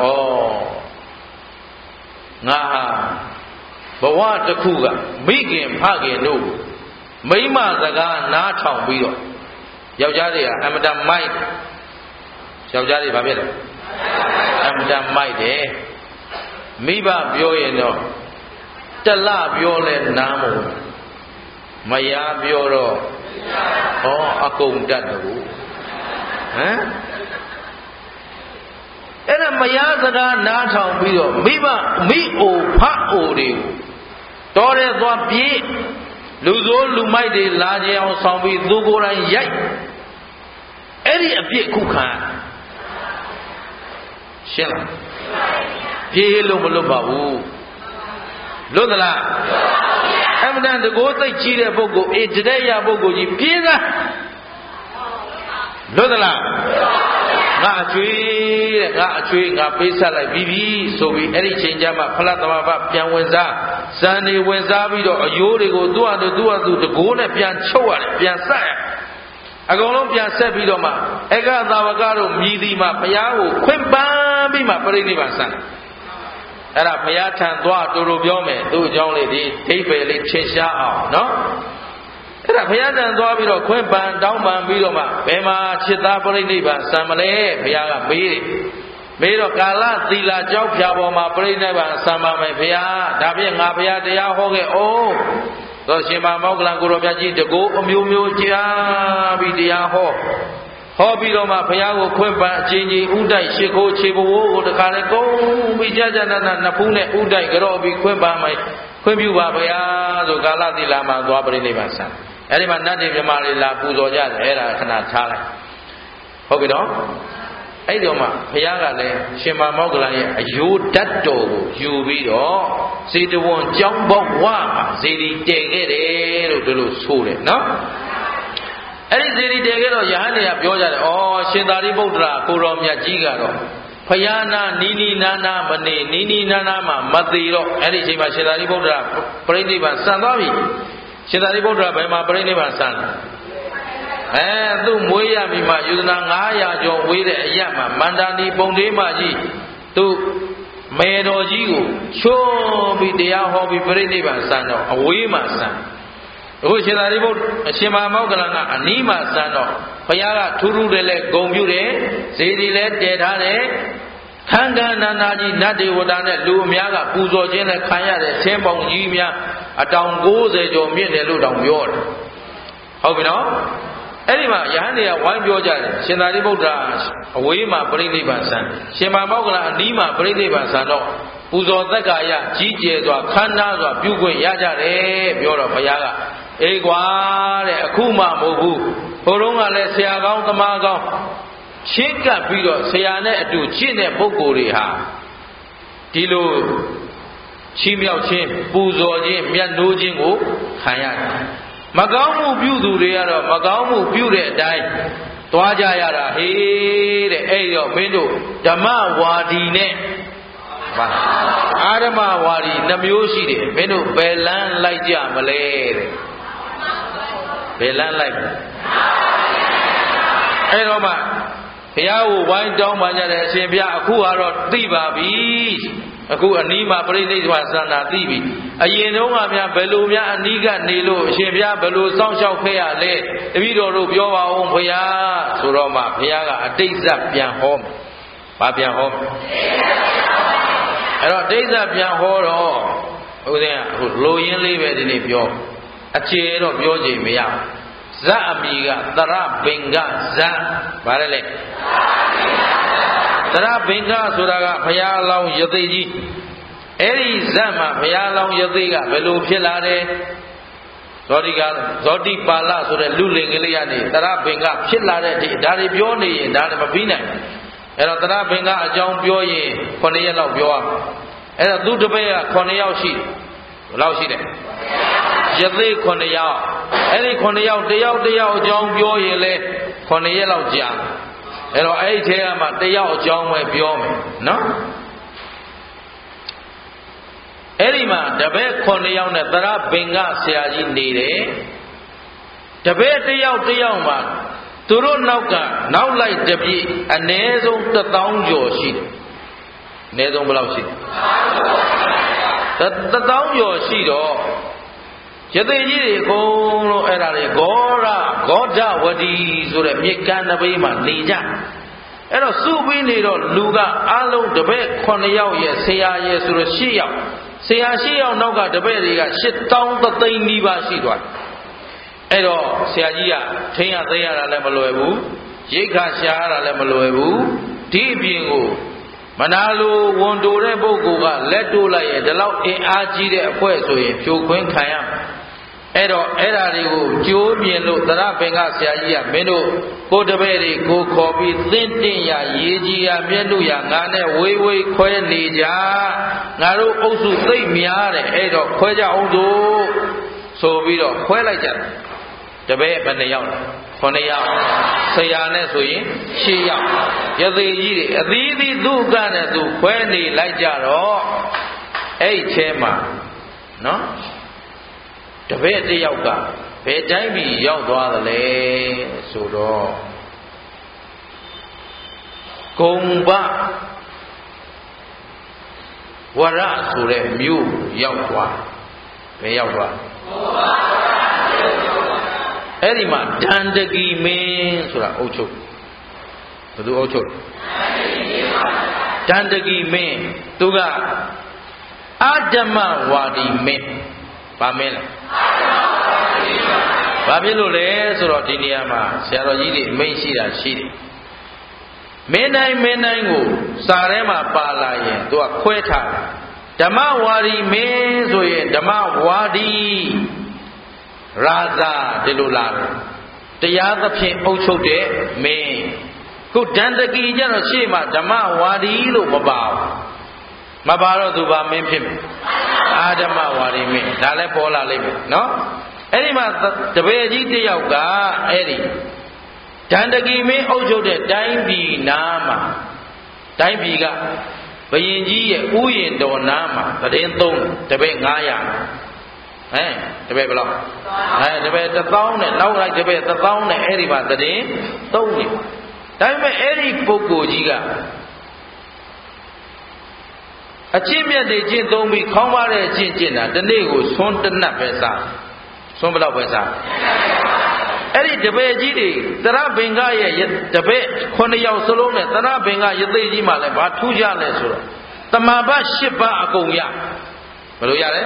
ငါဟာဘဝတစ်ခုကမိခင်ဖခင်တို့မိမစကားနားထောင်ပြီးတော့ယောက်ျားတွေကအမတန်မိုက်ယောက်ျားတွေဘာဖြစ်လဲအမတန်မိုက်တယ်မိဘပြောရင်တော့တလပြောလဲနားမဝင်မယားပြောတော့ဩအကုန်တတ်တယ်ဟမ်အဲ့ဒါမယားစကားနားထောင်ပြီးတော့မိဘမိအိုဖအိုတွေကိုတော်ရဲသွားပြေးလူစိုးလူမိုက်တွေလာကြအောင်ဆောင်ပြီးသူကိုယ်တိုင်ရိုက်အဲ့ဒီအပြစ်ခုခံရှင်းလားပြေးလို့မလွတ်ပါဘူးလွတ်သလားအမှန်တန်တကိုးသိကြီးတဲ့ပုဂ္ဂိုလ်အေးတတဲ့ရပုဂ္ဂိုလ်ကြီးပြေးသားလွတ်သလားငါအကျွေးတဲ့ငါအကျွေးငါပေးဆက်လိုက်ပြီးပြီဆိုပြီးအဲ့ဒီချိန်ကျမှဖလားသမဘပြန်ဝင်စားဇန်နေဝင်စားပြီးတော့အယိုးတွေကိုသူ့ဟာသူသူ့ဟာသူတကိုးနဲ့ပြန်ချုပ်ရတယ်ပြန်ဆက်ရအကုန်လုံးပြန်ဆက်ပြီးတော့မှဧကသာဝကတို့မြည်ဒီမှာဘုရားကိုခွင့်ပန်းပြီးမှပြိဋိနိဗ္ဗာန်ဆန်းအဲ့ဒါဘုရားထံသွားတူတူပြောမယ်သူ့အကြောင်းလေးဒီဒိဗ္ဗေလေးထင်ရှားအောင်နော်အဲ့ဒါဘုရားတန်သွားပြီးတော့ခွင့်ပန်တောင်းပန်ပြီးတော့မှဘယ်မှာจิตသားပြိဋိဘံစံမလဲဘုရားကမေးတယ်မေးတော့ကာလသီလာကြောက်ဖြာပေါ်မှာပြိဋိဘံစံပါမယ်ဘုရားဒါဖြင့်ငါဘုရားတရားဟောခဲ့အောင်သောရှင်မမောက္ကလံကိုရောမြတ်ကြီးတကိုးအမျိုးမျိုးကြားပြီးတရားဟောဟောပြီးတော့မှဘုရားကိုခွင့်ပန်အချင်းချင်းဥတိုက်ရှ िख ိုးခြေဘဝကိုတခါလဲကုန်းပြီးကြာကြာနာနာနှစ်ဖူးနဲ့ဥတိုက်ကြော့ပြီးခွင့်ပန်မယ်ခွင့်ပြုပါဘုရားဆိုကာလသီလာမှာသွားပြိဋိဘံစံအဲ့ဒီမှာနတ်တွေမြမလေးလာပူဇော်ကြတယ်အဲ့ဒါခဏထားလိုက်ဟုတ်ပြီနော်အဲ့ဒီတော့မှဘုရားကလည်းရှင်မမောက္ကလံရဲ့အယိုးဓာတ်တော်ကိုယူပြီးတော့စေတဝန်ကျောင်းပေါက်ဝမှာဇေဒီတည်ခဲ့တယ်လို့ဒီလိုဆိုတယ်နော်အဲ့ဒီဇေဒီတည်ခဲ့တော့ယဟန်တွေကပြောကြတယ်ဩရှင်သာရိပုတ္တရာကိုရောမြတ်ကြီးကတော့ဖယားနာနီနီနာနာမနေနီနီနာနာမှာမသေးတော့အဲ့ဒီအချိန်မှာရှင်သာရိပုတ္တရာပြိဋိဘံစံသွားပြီရှင်သာရိပုတ္တရာဘယ်မှာပြိဋိဘံစံလဲအဲသူ့မွေးရပြီမှယူဇနာငါးရာကျော်ဝေးတဲ့အရက်မှာမန္တာနီပုံသေးမကြီးသူ့မေတော်ကြီးကိုချိုးပြီးတရားဟောပြီးပြိဋိဘံစံတော့အဝေးမှာစံအခုရှင်သာရိပုတ္တအရှင်မမောက္ကလံကအနီးမှာစံတော့ဘုရားကထူးထူးတယ်လဲဂုံပြုတယ်ဇေဒီလဲတည်ထားတယ်ခန္ဓာနာနာကြီးနတ်ဒေဝတာနဲ့လူအများကပူဇော်ခြင်းနဲ့ခံရတဲ့ဆင်းပေါင်းကြီးများအတောင်ကိုးဆယ်ကျော်မြင့်တယ်လို့တောင်ပြောတယ်ဟုတ်ပြီနော်အဲ့ဒီမှာယဟန်တွေကဝိုင်းပြောကြတယ်ရှင်သာရိပုတ္တရာအဝေးမှာပြိဋိဘံစံရှင်မမောက္ကလံအနီးမှာပြိဋိဘံစံတော့ပူဇော်သက်ကာယကြီးကျယ်စွာခမ်းနားစွာပြုခွင့်ရကြတယ်ပြောတော့ဘုရားကအေးကွာတဲ့အခုမှမဟုတ်ဘူးဟိုတုန်းကလည်းဆရာကောင်းသမားကောင်းချင်းကပ်ပြီးတော့ဆရာနဲ့အတူကျင့်တဲ့ပုဂ္ဂိုလ်တွေဟာဒီလိုချီးမြှောက်ခြင်းပူဇော်ခြင်းမြတ်နိုးခြင်းကိုခံရတယ်မကောင်းမှုပြုသူတွေကတော့မကောင်းမှုပြုတဲ့အတိုင်းသွားကြရတာဟေးတဲ့အဲ့တော့မင်းတို့ဓမ္မဝါဒီနဲ့ပါအာဓမ္မဝါဒီနှမျိုးရှိတယ်မင်းတို့ဘယ်လမ်းလိုက်ကြမလဲတဲ့ဘယ်လမ်းလိုက်အဲ့တော့မှဘုရားကိုဝိုင်းတောင်းပန်ကြတဲ့အရှင်ဘုရားအခုကတော့သိပါပြီအခုအနီးမှာပြိဋိဘံစံတာသိပြီအရင်တုန်းကများဘယ်လိုများအနီးကနေလို့အရှင်ဘုရားဘယ်လိုစောင့်ရှောက်ခဲ့ရလဲတပည့်တော်တို့ပြောပါဦးဘုရားဆိုတော့မှဘုရားကအတိတ်ဇတ်ပြန်ဟော။ဘာပြန်ဟောအဲ့တော့အတိတ်ဇတ်ပြန်ဟောတော့ဦးဇင်းကအခုလိုရင်းလေးပဲဒီနေ့ပြောအခြေတော့ပြောကြည့်မရဇတ်အမိကသရပင်ကဇတ်ဗါလဲလေသရပင်ကဆိုတာကဘုရားအလောင်းယသိကြီးအဲ့ဒီဇတ်မှာဘုရားအလောင်းယသိကဘယ်လိုဖြစ်လာတယ်ဇောတိကဇောတိပါဠဆိုတဲ့လူလင်ကလေးကနေသရပင်ကဖြစ်လာတဲ့ဒီဒါတွေပြောနေရင်ဒါလည်းမပြီးနိုင်အဲ့တော့သရပင်ကအကြောင်းပြောရင်ခုနှစ်ရက်လောက်ပြောရမယ်အဲ့တော့သူတပည့်ကခုနှစ်ယောက်ရှိဘယ်လောက်ရှိတယ်ယသိခုနှစ်ယောက်အဲ့ဒီခုနှစ်ယောက်တယောက်တယောက်အကြောင်းပြောရင်လေခုနှစ်ရက်လောက်ကြာအဲ့တော့အဲ့ဒီထဲမှာတယောက်အကြောင်းပဲပြောမယ်နော်အဲ့ဒီမှာတပည့်ခုနှစ်ယောက်နဲ့သရဘင်္ဂဆရာကြီးနေတယ်တပည့်တယောက်တယောက်မှာသူတို့နောက်ကနောက်လိုက်တပြည့်အနည်းဆုံးတစ်သောင်းကျော်ရှိတယ်အနည်းဆုံးဘယ်လောက်ရှိလဲတစ်သောင်းကျော်ရှိတော့ယသိကြီးတွေအကုန်လုံးအဲ့ဒါတွေဂေါရဂေါဒဝတီဆိုတဲ့မြေကမ်းတစ်ဘေးမှာနေကြအဲ့တော့စုပြီးနေတော့လူကအလုံးတပည့်ခုနှစ်ယောက်ရဲ့ဆရာရဲ့ဆိုတော့ရှစ်ယောက်ဆရာရှစ်ယောက်နောက်ကတပည့်တွေကရှစ်သောင်းသိန်းနီးပါးရှိသွားတယ်အဲ့တော့ဆရာကြီးကထိန်းရသိမ်းရတာလည်းမလွယ်ဘူးရိတ်ခါရှာရတာလည်းမလွယ်ဘူးဒီအပြင်ကိုမနာလိုဝန်တိုတဲ့ပုဂ္ဂိုလ်ကလက်တိုးလိုက်ရင်ဒီလောက်အင်အားကြီးတဲ့အဖွဲ့ဆိုရင်ဖြိုခွင်းခံရမယ်အဲ့တော့အဲ့ဓာတွေကိုကြိုးမြင်လို့သရပင်ကဆရာကြီးကမင်းတို့ကိုတပည့်တွေကိုခေါ်ပြီးသင့်တင့်ရရေးကြီးရမျက်နှုရငါနဲ့ဝေးဝေးခွဲနေကြငါတို့အုပ်စုသိပ်များတယ်အဲ့တော့ခွဲကြအောင်တို့ဆိုပြီးတော့ခွဲလိုက်ကြတယ်တပည့်ဘယ်နှယောက်လဲခုနှစ်ယောက်ဆရာနဲ့ဆိုရင်ရှစ်ယောက်ယသိကြီးတွေအသီးသီးသူ့ကနဲ့သူခွဲနေလိုက်ကြတော့အဲ့ဒီထဲမှာနော်တပည့်တယောက်ကဘယ်တိုင်းပြည်ရောက်သွားသလဲဆိုတော့ဂုံဘဝရဆိုတဲ့မြို့ရောက်သွားဘယ်ရောက်သွားအဲ့ဒီမှာဒန္တကီမင်းဆိုတာအုပ်ချုပ်ဘယ်သူအုပ်ချုပ်ဒန္တကီမင်းသူကအဓမ္မဝါဒီမင်းဘာမင်းလဲဘာဖြစ်လို့လဲဆိုတော့ဒီနေရာမှာဆရာတော်ကြီးတွေအမိန့်ရှိတာရှိတယ်မင်းတိုင်းမင်းတိုင်းကိုစာထဲမှာပါလာရင်သူကခွဲထားဓမ္မဝါဒီမင်းဆိုရင်ဓမ္မဝါဒီရာဇာဒီလိုလာတယ်တရားသဖြင့်အုပ်ချုပ်တဲ့မင်းခုဒန္တကီကျတော့ရှေ့မှာဓမ္မဝါဒီလို့မပါဘူးမပါတော့သူပါမင်းဖြစ်မယ်အာဓမ္မဝါဒီမင်းဒါလည်းပေါ်လာလိမ့်မယ်နော်အဲ့ဒီမှာတပည့်ကြီးတယောက်ကအဲ့ဒီဒန္တကီမင်းအုပ်ချုပ်တဲ့တိုင်းပြည်နားမှာတိုင်းပြည်ကဘုရင်ကြီးရဲ့ဥယျာဉ်တော်နားမှာတရင်သုံးတပည့်ငါးရာဟဲ့တပည့်ဘယ်လောက်အဲတပည့်တစ်သောင်းနဲ့နောက်လိုက်တပည့်တစ်သောင်းနဲ့အဲ့ဒီမှာတရင်သုံးနေဒါပေမဲ့အဲ့ဒီပုဂ္ဂိုလ်ကြီးကအကျင့်မြတ်တွေကျင့်သုံးပြီးခေါင်းပါတဲ့အကျင့်ကျင့်တာဒီနေ့ကိုသွန်းတနတ်ပဲစားသွန်းဘယ်လောက်ပဲစားအဲ့ဒီတပည့်ကြီးတွေသရဘင်္ဂရဲ့တပည့်ခုနှစ်ယောက်စလုံးနဲ့သရဘင်္ဂရသိကြီးမှလည်းဘာထူးကြလဲဆိုတော့တမာဘ၈ပါးအကုန်ရဘယ်လိုရလဲ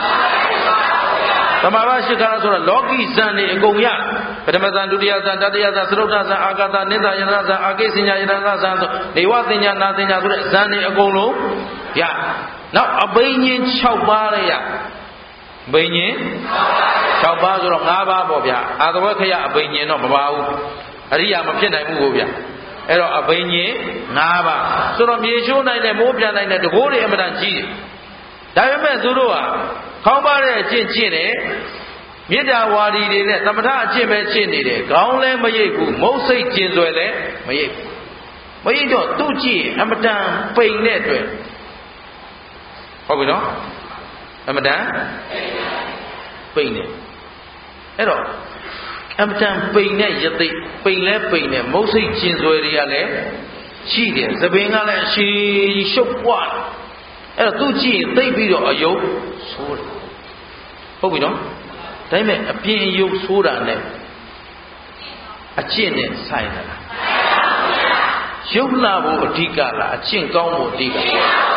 တမာဘ၈ခါဆိုတော့လောကီဇန်တွေအကုန်ရပထမဇန်ဒုတိယဇန်တတိယဇန်သရုတ်ဇန်အာဂတနိသယနာဇန်အာကိစညာယနာဇန်ဆိုနေဝသင်ညာနာသင်ညာဆိုတဲ့ဇန်တွေအကုန်လုံးရနောက်အဘိညာဉ်၆ပါးလည်းရဘိညာဉ်၆ပါးဆိုတော့၅ပါးပေါ့ဗျာအာသဝခယအဘိညာဉ်တော့မပါဘူးအရိယာမဖြစ်နိုင်ဘူးကိုဗျာအဲ့တော့အဘိညာဉ်၅ပါးဆိုတော့မြေချိုးနိုင်တဲ့မိုးပြန်နိုင်တဲ့တကိုးတွေအမှန်တန်ကြီးတယ်ဒါပေမဲ့သူတို့ကခေါင်းပါတဲ့အကျင့်ကျင့်တယ်မေတ္တာဝါဒီတွေနဲ့သမထအကျင့်ပဲကျင့်နေတယ်ခေါင်းလည်းမရိပ်ဘူးမုတ်စိတ်ကျင်စွယ်လည်းမရိပ်မရိပ်တော့သူ့ကြည့်အမှန်တန်ပိန်တဲ့အတွက်ဟုတ်ပြီနော်အမှန်တန်ပိန်တယ်အဲ့တော့အမှန်တန်ပိန်တဲ့ယသိပိန်လဲပိန်တယ်မုတ်စိတ်ကျင်စွယ်တွေကလည်းရှိတယ်သပင်ကလည်းအရှိရှုပ်ပွားအဲ့တော့သူကြည့်ရင်သိပြီးတော့အယုတ်ဆိုးတယ်ဟုတ်ပြီနော်ဒါပေမဲ့အပြင်အယုတ်ဆိုးတာနဲ့အကျင့်နဲ့ဆိုင်တယ်လားရုပ်လာဖို့အဓိကလားအကျင့်ကောင်းဖို့အဓိက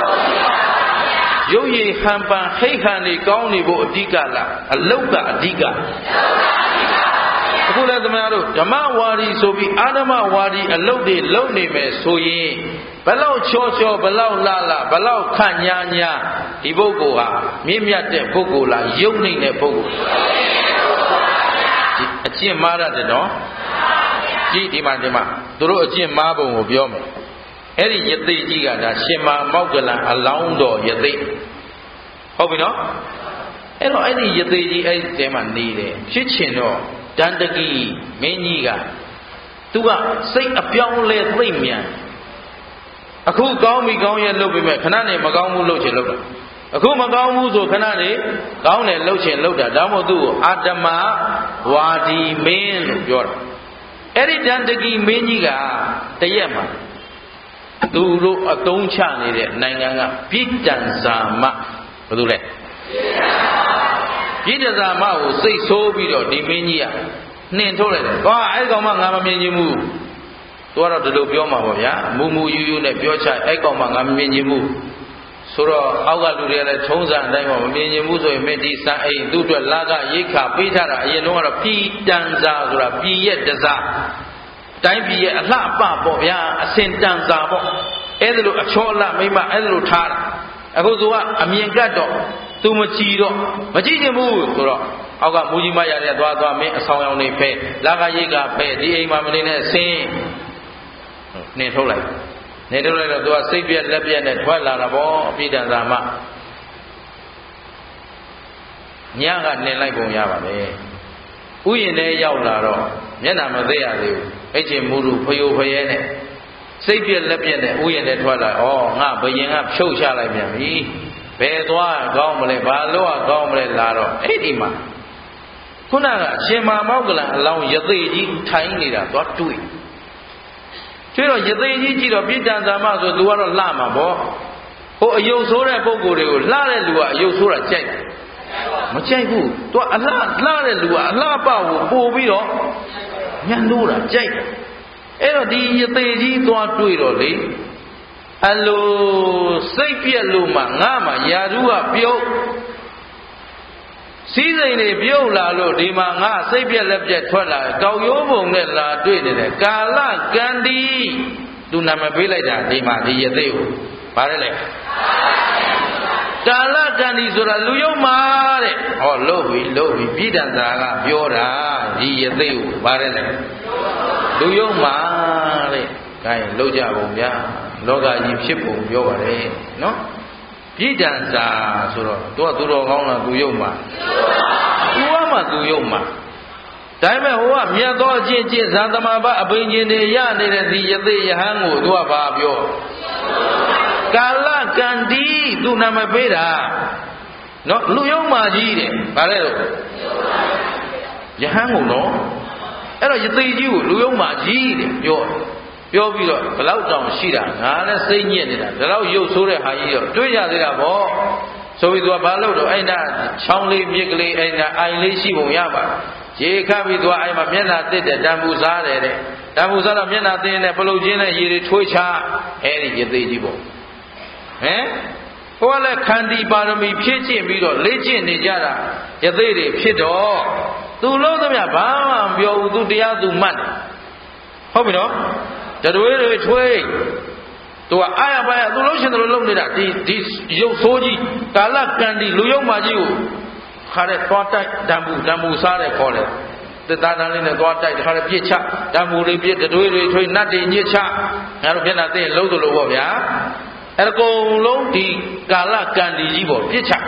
ရုပ်ရည်ဟန်ပန်ဟိတ်ဟန်တွေကောင်းနေဖို့အဓိကလားအလုတ်ကအဓိကအခုလည်းသမဏတို့ဓမ္မဝါဒီဆိုပြီးအာဓမ္မဝါဒီအလုတ်တွေလုံနေမယ်ဆိုရင်ဘလောက်ချောချောဘလောက်လှလှဘလောက်ခန့်ညာညာဒီပုဂ္ဂိုလ်ဟာမြင့်မြတ်တဲ့ပုဂ္ဂိုလ်လားယုံနေတဲ့ပုဂ္ဂိုလ်ဒီအကျင့်မှားရတယ်နော်ကြည့်ဒီမှာဒီမှာသူတို့အကျင့်မှားပုံကိုပြောမယ်အဲ့ဒီယသိကြီးကဒါရှင်မာမောက္ကလံအလောင်းတော်ယသိဟုတ်ပြီနော်အဲ့တော့အဲ့ဒီယသိကြီးအဲ့ဒီတဲမှာနေတယ်ဖြစ်ချင်တော့ဒန္တကီမင်းကြီးကသူကစိတ်အပြောင်းလဲသိမ့်မြန်အခုကောင်းပြီကောင်းရဲ့လုပ်ပြီးမဲ့ခဏနေမကောင်းဘူးလုပ်ချင်လုပ်တာအခုမကောင်းဘူးဆိုခဏနေကောင်းတယ်လုပ်ချင်လုပ်တာဒါမှမဟုတ်သူ့ကိုအာတမဝါဒီမင်းလို့ပြောတာအဲ့ဒီတန်တကီမင်းကြီးကတရက်မှာသူတို့အသုံးချနေတဲ့နိုင်ငံကပြည်တန်ဇာမဘာလို့လဲပြည်တန်ဇာမကိုစိတ်ဆိုးပြီးတော့ဒီမင်းကြီးကနှင်ထုတ်လိုက်တယ်။ဘာအဲ့ကောင်မှငါမမြင်ချင်ဘူး။သူကတော့ဒီလိုပြောမှာပေါ့ဗျာ။မူမူယူယူနဲ့ပြောချအဲ့ကောင်မှငါမမြင်ချင်ဘူး။ဆိုတော့အောက်ကလူတွေကလည်းထုံးစံအတိုင်းပေါ့မမြင်ချင်ဘူးဆိုရင်မင်းဒီစံအိမ်သူ့အတွက်လာကရိတ်ခါပေးထားတာအရင်တော့ကတော့ပြည်တန်ဇာဆိုတာပြည်ရဲ့တစားတိုင်းပြည်ရဲ့အလှအပပေါ့ဗျာအစင်တန်ဇာပေါ့အဲ့ဒါလိုအချောအလှမိမအဲ့ဒါလိုထားတာအခုသူကအမြင်ကတ်တော့သူမကြည်တော့မကြည့်ချင်ဘူးဆိုတော့အောက်ကမူကြီးမရတဲ့သွားသွားမင်းအဆောင်ရောင်နေဖဲလာကရိတ်ကဖဲဒီအိမ်မှာမနေနဲ့ဆင်းနှင်ထုတ်လိုက်နှင်ထုတ်လိုက်တော့သူကစိတ်ပြက်လက်ပြက်နဲ့ထွက်လာတာပေါ့ပြည်တန်ဇာမညကနှင်လိုက်ပုံရပါလေဥယျာဉ်ထဲရောက်လာတော့မျက်နှာမသိရသေးဘူးအဲ့ချင်းမူလူဖယိုဖယဲနဲ့စိတ်ပြက်လက်ပြက်နဲ့ဥယျာဉ်ထဲထွက်လာဩငါဘယင်ကဖြုတ်ချလိုက်ပြန်ပြီဘယ်သွားကောင်းမလဲဘာလို့ကောင်းမလဲလာတော့အဲ့ဒီမှာခုနကရှင်မာမောက္ကလံအလောင်းရသေးကြီးထိုင်နေတာသွားတွေ့ကျွေးတော့ရသေးကြီးကြည့်တော့ပြည်တန်ဇာမဆိုသူကတော့လှမှာပေါ့ဟိုအယုတ်ဆိုးတဲ့ပုံကိုယ်တွေကိုလှတဲ့လူကအယုတ်ဆိုးတာကြိုက်မကြိုက်ဘူးသူကအလှလှတဲ့လူကအလှပကိုပို့ပြီးတော့ညှဉ်းလို့တာကြိုက်အဲ့တော့ဒီရသေးကြီးသွားတွေ့တော့လေအလိုစိတ်ပြက်လို့မှငါမှယာဓုကပြုတ်စည်းစိမ်တွေပြုတ်လာလို့ဒီမှာငါစိတ်ပြက်လက်ပြက်ထွက်လာကောက်ရိုးပုံနဲ့လာတွေ့နေတယ်ကာလကန္ဒီသူနာမပေးလိုက်တာဒီမှာဒီရသေးကိုပါတယ်လေကာလကန္ဒီဆိုတာလူယုံမာတဲ့ဟောလို့ပြီလို့ပြီပြည်တန်သာကပြောတာဒီရသေးကိုပါတယ်လေလူယုံမာတဲ့ဒါရင်လောက်ကြပုံဗျာလောကကြီးဖြစ်ပုံပြောပါတယ်နော်ပြည်တန်စာဆိုတော့သူကသူတော်ကောင်းလားသူယုံမှာသူကမှသူယုံမှာဒါပေမဲ့ဟိုကမြတ်သောအချင်းချင်းဇာသမဘာအဘိညာဉ်တွေရနေတဲ့ဒီယသိယဟန်ကိုသူကဘာပြောကာလကန္ဒီသူနာမပေးတာနော်လူယုံမှာကြီးတယ်ဗါလဲတော့ယဟန်ကိုနော်အဲ့တော့ယသိကြီးကိုလူယုံမှာကြီးတယ်ပြောပြောပြီးတော့ဘလောက်တောင်ရှိတာငါလည်းစိတ်ညစ်နေတာဒါတော့ရုပ်ဆိုးတဲ့ဟာကြီးတော့တွေးရသေးတာပေါ့ဆိုပြီးသူကဘာလို့တော့အဲ့ဒါချောင်းလေးမြစ်ကလေးအဲ့ဒါအိုင်လေးရှိပုံရပါရေခတ်ပြီးသူကအဲ့မှာမျက်နှာတစ်တဲ့တံပူစားတယ်တဲ့တံပူစားတော့မျက်နှာတစ်နဲ့ပလုတ်ချင်းနဲ့ရေတွေထွေးချအဲ့ဒီရသေးကြီးပေါ့ဟမ်ဟိုကလည်းခန္တီပါရမီဖြည့်ကျင့်ပြီးတော့လေ့ကျင့်နေကြတာရသေးတွေဖြစ်တော့သူလုံးသမျှဘာမှမပြောဘူးသူတရားသူမှတ်တယ်ဟုတ်ပြီနော်တတွေးတွေထွေးသူကအာရပါရသူလုံးရှင်တယ်လို့လုံးနေတာဒီဒီရုပ်ဆိုးကြီးကာလကန္ဒီလူယုံမာကြီးကိုခါတဲ့သွားတိုက်ဓာမူဓာမူစားတဲ့ခေါ်တယ်တက်သားတန်းလေးနဲ့သွားတိုက်တခါတည်းပြစ်ချဓာမူလေးပြစ်တတွေးတွေထွေးနတ်တွေညစ်ချငါတို့မျက်နှာသိရင်လုံးသလိုပေါ့ဗျာအဲ့အကုန်လုံးဒီကာလကန္ဒီကြီးပေါ့ပြစ်ချ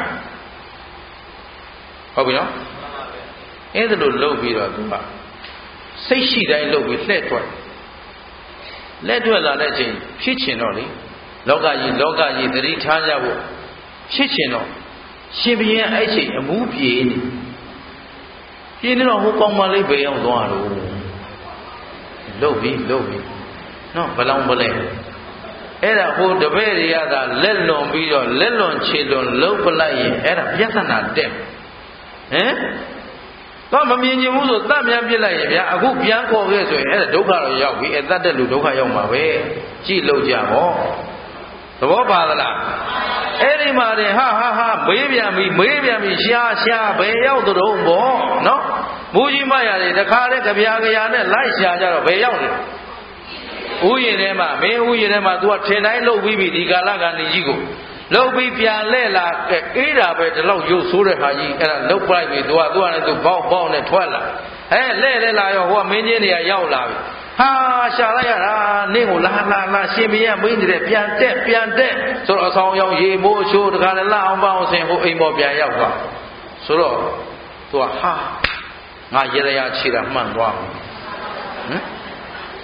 ဟုတ်ပြီနော်အဲ့ဒါလိုလုပ်ပြီးတော့သူကစိတ်ရှိတိုင်းလုပ်ပြီးလှည့်ထွက်လက်တွေ့လာတဲ့အချိန်ဖြစ်ချင်တော့လေလောကကြီးလောကကြီးသတိထားကြဖို့ဖြစ်ချင်တော့ရှင်ဘုရင်အဲ့ချိန်အမှုပြေနေပြေနေတော့ဟိုကောင်းမလေးပဲအောင်သွားတော့လုတ်ပြီးလုတ်ပြီးနော်ဘလောင်ပလဲအဲ့ဒါဟိုတပည့်တွေကသာလက်လွန်ပြီးတော့လက်လွန်ခြေလွန်လုတ်ပလိုက်ရင်အဲ့ဒါပြဿနာတက်ဟမ်တော့မမြင်ချင်ဘူးဆိုတတ်မြန်ပြစ်လိုက်ရင်ဗျာအခုပြန်ခေါ်ခဲ့ဆိုရင်အဲ့ဒါဒုက္ခတော့ရောက်ပြီအတတ်တဲ့လူဒုက္ခရောက်မှာပဲကြည့်လို့ကြဟောသဘောပါသလားအဲ့ဒီမှာတင်ဟာဟာဟာမေးပြန်ပြီမေးပြန်ပြီရှားရှားဘယ်ရောက်တုံးပေါ့နော်မူကြီးမရတွေတခါတည်းကြပြာကြရာနဲ့လိုက်ရှာကြတော့ဘယ်ရောက်လဲဥယျာဉ်ထဲမှာမင်းဥယျာဉ်ထဲမှာ तू ကထင်တိုင်းလှုပ်ပြီးပြီဒီကာလကဏ္ဍကြီးကိုလှုပ်ပြီးပြန်လဲလာအေးတာပဲဒီလောက်ရုပ်ဆိုးတဲ့ဟာကြီးအဲ့ဒါလှုပ်ပလိုက်ပြီ तू က तू ကလည်း तू ဘောက်ဘောက်နဲ့ထွက်လာဟဲ့လဲလဲလာရောဟိုကမင်းချင်းတွေကရောက်လာပြီဟာရှာလိုက်ရတာနင့်ကိုလာလာလာရှင်မင်းကမင်းတွေပြန်တက်ပြန်တက်ဆိုတော့အဆောင်ရောက်ရေမိုးချိုးတခါလည်းလာအောင်ပအောင်ဆင်ဟိုအိမ်ပေါ်ပြန်ရောက်သွားဆိုတော့ तू ကဟာငါရေရရချီတာမှန်သွားပြီဟမ်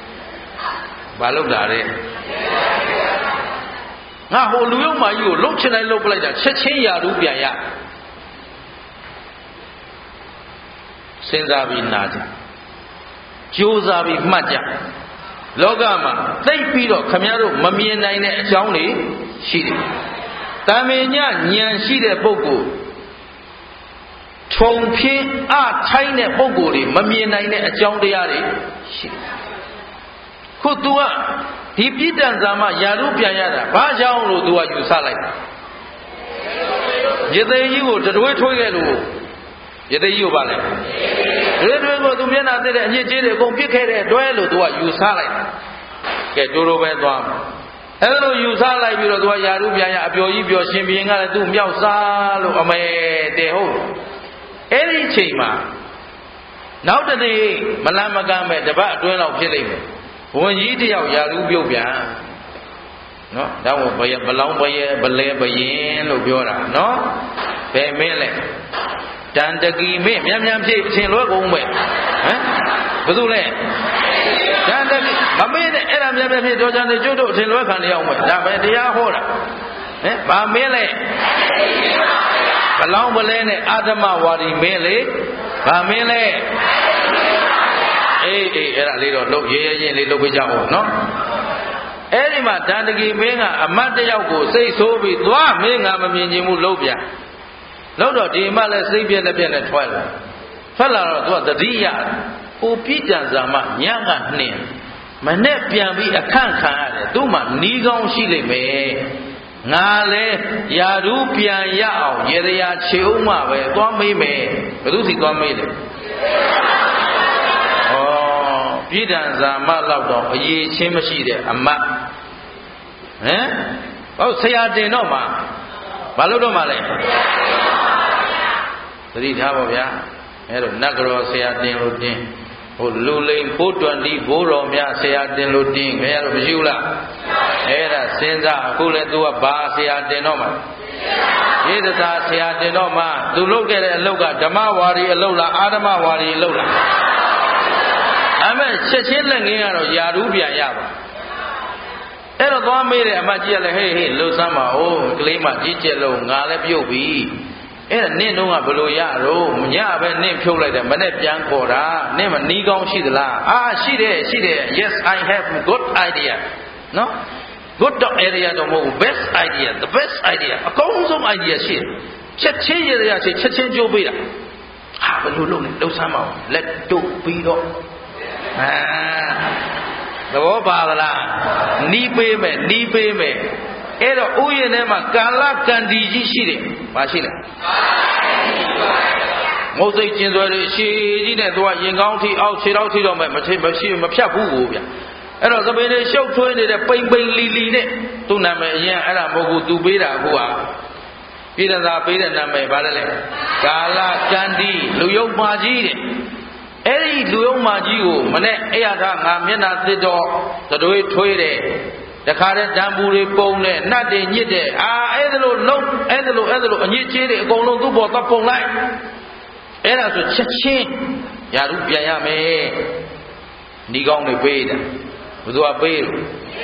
ဘာလုပ်တာလဲငါဟိုလူယုံမကြီးကိုလှုပ်ချင်တိုင်းလှုပ်ပလိုက်တာချက်ချင်းရာထူးပြန်ရစဉ်းစားပြီးနာကြကြိုးစားပြီးမှတ်ကြလောကမှာသိပ်ပြီးတော့ခမည်းတော်မမြင်နိုင်တဲ့အကြောင်းတွေရှိတယ်တမင်ညဉာဏ်ရှိတဲ့ပုဂ္ဂိုလ်ထုံဖြင်းအထိုင်းတဲ့ပုဂ္ဂိုလ်တွေမမြင်နိုင်တဲ့အကြောင်းတရားတွေရှိတယ်ခု तू ကဒီပြိတ္တံဇာမယာရုပြန်ရတာဘာကြောင့်လို့ तू ကယူဆလိုက်ရသေးကြီးကိုတတွေးထွေးခဲ့လို့ရသေးကြီးကိုပါလဲရသေးကို तू မျက်နှာသိတဲ့အညစ်အကြေးတွေအကုန်ပြစ်ခဲ့တဲ့တွဲလို့ तू ကယူဆလိုက်ကဲတိုးတိုးပဲသွားအဲ့လိုယူဆလိုက်ပြီးတော့ तू ကယာရုပြန်ရအပျော်ကြီးပျော်ရှင်ဘရင်ကလည်း तू မြောက်စားလို့အမေတဲ့ဟုတ်အဲ့ဒီအချိန်မှာနောက်တနေ့မလန်းမကမ်းမဲ့တပတ်အတွင်းလောက်ဖြစ်လိမ့်မယ်ဝန်ကြီးတယောက်ယာရုပြုတ်ပြန်နော်ဒါမို့ဘယဘလောင်းဘယဘလဲဘယင်လို့ပြောတာနော်ဘယ်မင်းလဲတန်တကီမင်းမြန်မြန်ဖြစ်အရှင်လွဲကုန်ပဲဟမ်ဘယ်သူလဲတန်တကီမမေးနဲ့အဲ့ဒါမြန်မြန်ဖြစ်တော့ကြတယ်ကျွတ်တို့အရှင်လွဲခံနေအောင်ပဲဒါပဲတရားဟောတာဟမ်ဘာမင်းလဲဘလောင်းဘလဲနဲ့အာဓမဝါဒီမင်းလေဘာမင်းလဲအေးအေးအဲ့ဒါလေးတော့လုပ်ရဲရဲချင်းလေးလုပ်ပေးကြအောင်နော်အဲ့ဒီမှာတန်တကီမင်းကအမတ်တယောက်ကိုစိတ်ဆိုးပြီးသွားမင်းငါမမြင်ချင်ဘူးလုပ်ပြန်လုပ်တော့ဒီမှလည်းစိတ်ပြက်လက်ပြက်နဲ့ထွက်လာထွက်လာတော့သူကတတိယဟိုပြိတ္တံဇာမညကနှင်းမနဲ့ပြန်ပြီးအခန့်ခံရတယ်သူ့မှာနီးကောင်းရှိလိမ့်မယ်ငါလဲယာရုပြန်ရအောင်ရေရရာခြေဦးမှပဲသွားမေးမယ်ဘယ်သူစီသွားမေးလဲပြိတ္တံဇာမလောက်တော့အရေးချင်းမရှိတဲ့အမတ်ဟမ်ဟုတ်ဆရာတင်တော့မှဘာလို့တော့မှလဲသတိထားပါဗျာအဲ့တော့နတ်ကတော်ဆရာတင်လို့တင်ဟိုလူလိန်ဖိုးတွန်ဒီဘိုးတော်များဆရာတင်လို့တင်ခင်ဗျားတို့မရှိဘူးလားအဲ့ဒါစဉ်းစားအခုလဲ तू ကဘာဆရာတင်တော့မှဣဒသာဆရာတင်တော့မှ तू လုပ်ခဲ့တဲ့အလုပ်ကဓမ္မဝါဒီအလုပ်လားအာဓမ္မဝါဒီအလုပ်လားအမေချက်ချင်းလက်ငင်းကတော့ယာရုပြန်ရပါအဲ့တော့သွားမေးတယ်အမကြီးကလည်းဟေးဟေးလှုပ်ဆမ်းပါဦးကလေးမကြီးကျက်လို့ငါလည်းပြုတ်ပြီအဲ့ဒါနင့်တော့ကဘလို့ရတော့မညပဲနင့်ဖြုတ်လိုက်တယ်မနဲ့ပြန်ခေါ်တာနင့်မနီးကောင်းရှိသလားအာရှိတယ်ရှိတယ် yes I have good idea နော် good area တော့မဟုတ် best idea the best idea အကောင်းဆုံး idea ရှိတယ်ချက်ချင်းရရချင်းချက်ချင်းကြိုးပေးတာဟာဘလို့လုပ်လဲလှုပ်ဆမ်းပါဦးလက်တို့ပြီးတော့အာသဘောပါလားနီးပေးမယ်နီးပေးမယ်အဲ့တော့ဥယျာဉ်ထဲမှာကာလကန္တီကြီးရှိတယ်ဘာရှိလဲငုတ်စိတ်ကျင်စွဲတွေရှည်ကြီးနဲ့သူကရင်ကောင်းထိအောက်ခြေထောက်ထိတော့မဲ့မထိမရှိမဖြတ်ဘူးကိုဗျအဲ့တော့သပင်တွေရှုပ်ထွေးနေတဲ့ပိန်ပိန်လီလီနဲ့သူ့နာမည်အရင်အဲ့ဒါမဟုတ်ဘူးသူပေးတာအခုကပြည်သာပေးတဲ့နာမည်ဘာလဲလဲကာလကန္တီလူယုံမာကြီးတဲ့အဲ့ဒီလူယုံမာကြီးကိုမနဲ့အဲ့ရထားငါမျက်နှာသစ်တော့သတွေးထွေးတယ်တခါတည်းဓာန်ပူတွေပုံတယ်နှတ်တွေညစ်တယ်အာအဲ့ဒါလို့လုံးအဲ့ဒါလို့အဲ့ဒါလို့အညစ်အကြေးတွေအကုန်လုံးသူ့ပေါ်သပုံလိုက်အဲ့ဒါဆိုချက်ချင်းယာရုပြန်ရမယ်ဒီကောင်းတွေပေးတယ်ဘယ်သူကပေးလို့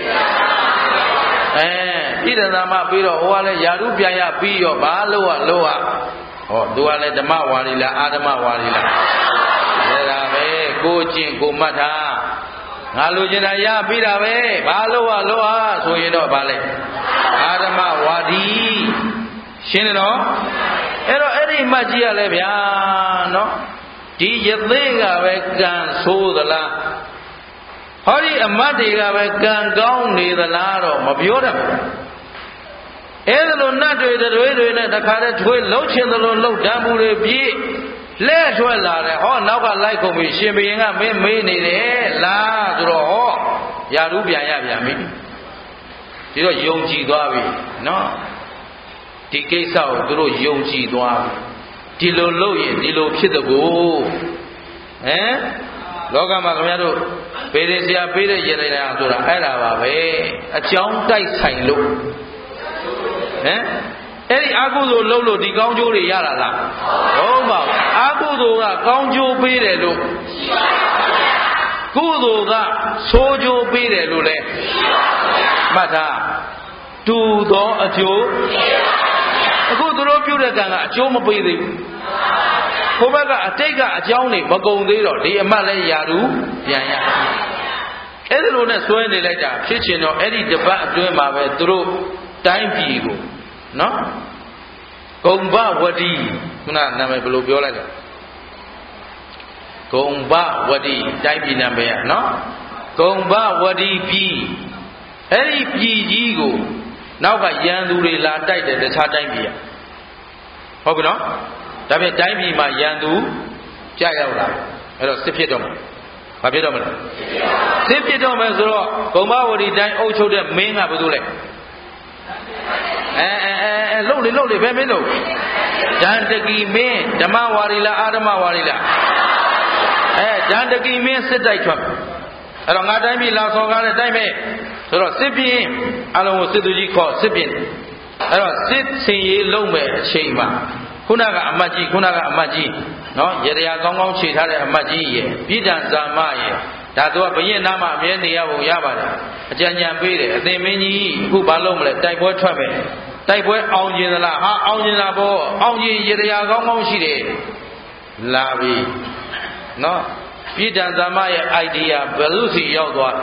အဲပြည်သာမပေးတော့ဟိုကလည်းယာရုပြန်ရပြီးရောဘာလို့อ่ะလို့อ่ะဟောသူကလည်းဓမ္မဝါဒီလားအာဓမ္မဝါဒီလားအဲ့ဒါပဲကိုကျင့်ကိုမှတ်တာငါလူကျင်တာရပြီးတာပဲဘာလို့อ่ะလို့อ่ะဆိုရင်တော့ဗာလဲအာဓမ္မဝါဒီရှင်းတယ်နော်အဲ့တော့အဲ့ဒီမှတ်ကြည့်ရလဲဗျာနော်ဒီယသိကပဲကံဆိုးသလားဟောဒီအမတ်တွေကပဲကံကောင်းနေသလားတော့မပြောတတ်ဘူးအဲ့ဒါလိုနတ်တွေတွေတွေနဲ့တခါတည်းထွေးလှုပ်ချင်သလိုလှုပ်ဓာတ်မှုတွေပြေးလဲထွက်လာတယ်ဟောနောက်ကလိုက်ကုန်ပြီရှင်ဘုရင်ကမင်းမေးနေတယ်လားဆိုတော့ဟောယာရုပြန်ရပြန်ပြီဒီတော့ယုံကြည်သွားပြီနော်ဒီကိစ္စကိုသူတို့ယုံကြည်သွားပြီဒီလိုလုပ်ရင်ဒီလိုဖြစ်တဲ့ကိုဟမ်လောကမှာခင်ဗျားတို့ပေရင်ဆရာပေးတဲ့ရေလိုက်တာဆိုတာအဲ့ဒါပါပဲအကြောင်းတိုက်ဆိုင်လို့ဟမ်အဲ့ဒီအာကုသိုလ်လုပ်လို့ဒီကောင်းကျိုးတွေရတာလားဟုတ်ပါဘူးအာကုသိုလ်ကကောင်းကျိုးပေးတယ်လို့ဟကုသိုလ်ကဆိုးကျိုးပေးတယ်လို့လဲမှတ်သားတူသောအကျိုးအခုသူတို့ပြုတဲ့ကံကအကျိုးမပေးသေးဘူးဘုဘကအတိတ်ကအကြောင်းတွေမကုန်သေးတော့ဒီအမတ်လဲယာရုပြန်ရအဲ့ဒီလိုနဲ့ဆွဲနေလိုက်တာဖြစ်ချင်တော့အဲ့ဒီတပတ်အတွင်းမှာပဲသူတို့တိုင်းပြည်ကိုနော်ဂုံဘဝတိခုနနာမည်ဘယ်လိုပြောလိုက်လဲဂုံဘဝတိတိုင်းပြည်နာမည်ကနော်ဂုံဘဝတိပြည်အဲ့ဒီပြည်ကြီးကိုနောက်ကရန်သူတွေလာတိုက်တယ်တခြားတိုင်းပြည်ကဟုတ်ပြီနော်ဒါပြန်တိုင်းပြည်မှာရန်သူကြာရောက်လာအဲ့တော့စစ်ဖြစ်တော့မှာဘာဖြစ်တော့မလဲစစ်ဖြစ်တော့မယ်ဆိုတော့ဘုံဘဝတီတိုင်းအုပ်ချုပ်တဲ့မင်းကဘာလို့လဲအဲအဲအဲလှုပ်လေလှုပ်လေဘယ်မင်းလို့ဒန္တကီမင်းဓမ္မဝါရီလားအာဓမ္မဝါရီလားအဲဒန္တကီမင်းစစ်တိုက်ထွက်အဲ့တော့ငါတိုင်းပြည်လာဆော်ကားတဲ့တိုင်းမဲ့ဆိုတော့စစ်ပြင်းအလုံးကိုစစ်သူကြီးခေါ်စစ်ပြင်းအဲ့တော့စစ်စင်ရေးလုံးမဲ့အချိန်မှာခုနကအမတ်ကြီးခုနကအမတ်ကြီးနော်ရေရရာကောင်းကောင်းခြေထားတဲ့အမတ်ကြီးရဲ့ပြည်တံဇာမရဲ့ဒါသူကဘရင်နာမှာအမြဲနေရဖို့ရပါတယ်အကြံဉာဏ်ပေးတယ်အသင်မင်းကြီးအခုဘာလုပ်မလဲတိုက်ပွဲထွက်မယ်တိုက်ပွဲအောင်ကျင်သလားဟာအောင်ကျင်တာပေါ့အောင်ကျင်ရေရရာကောင်းကောင်းရှိတယ်လာပြီနော်ပြည်တံဇာမရဲ့ idea ဘယ်လိုစီရောက်သွား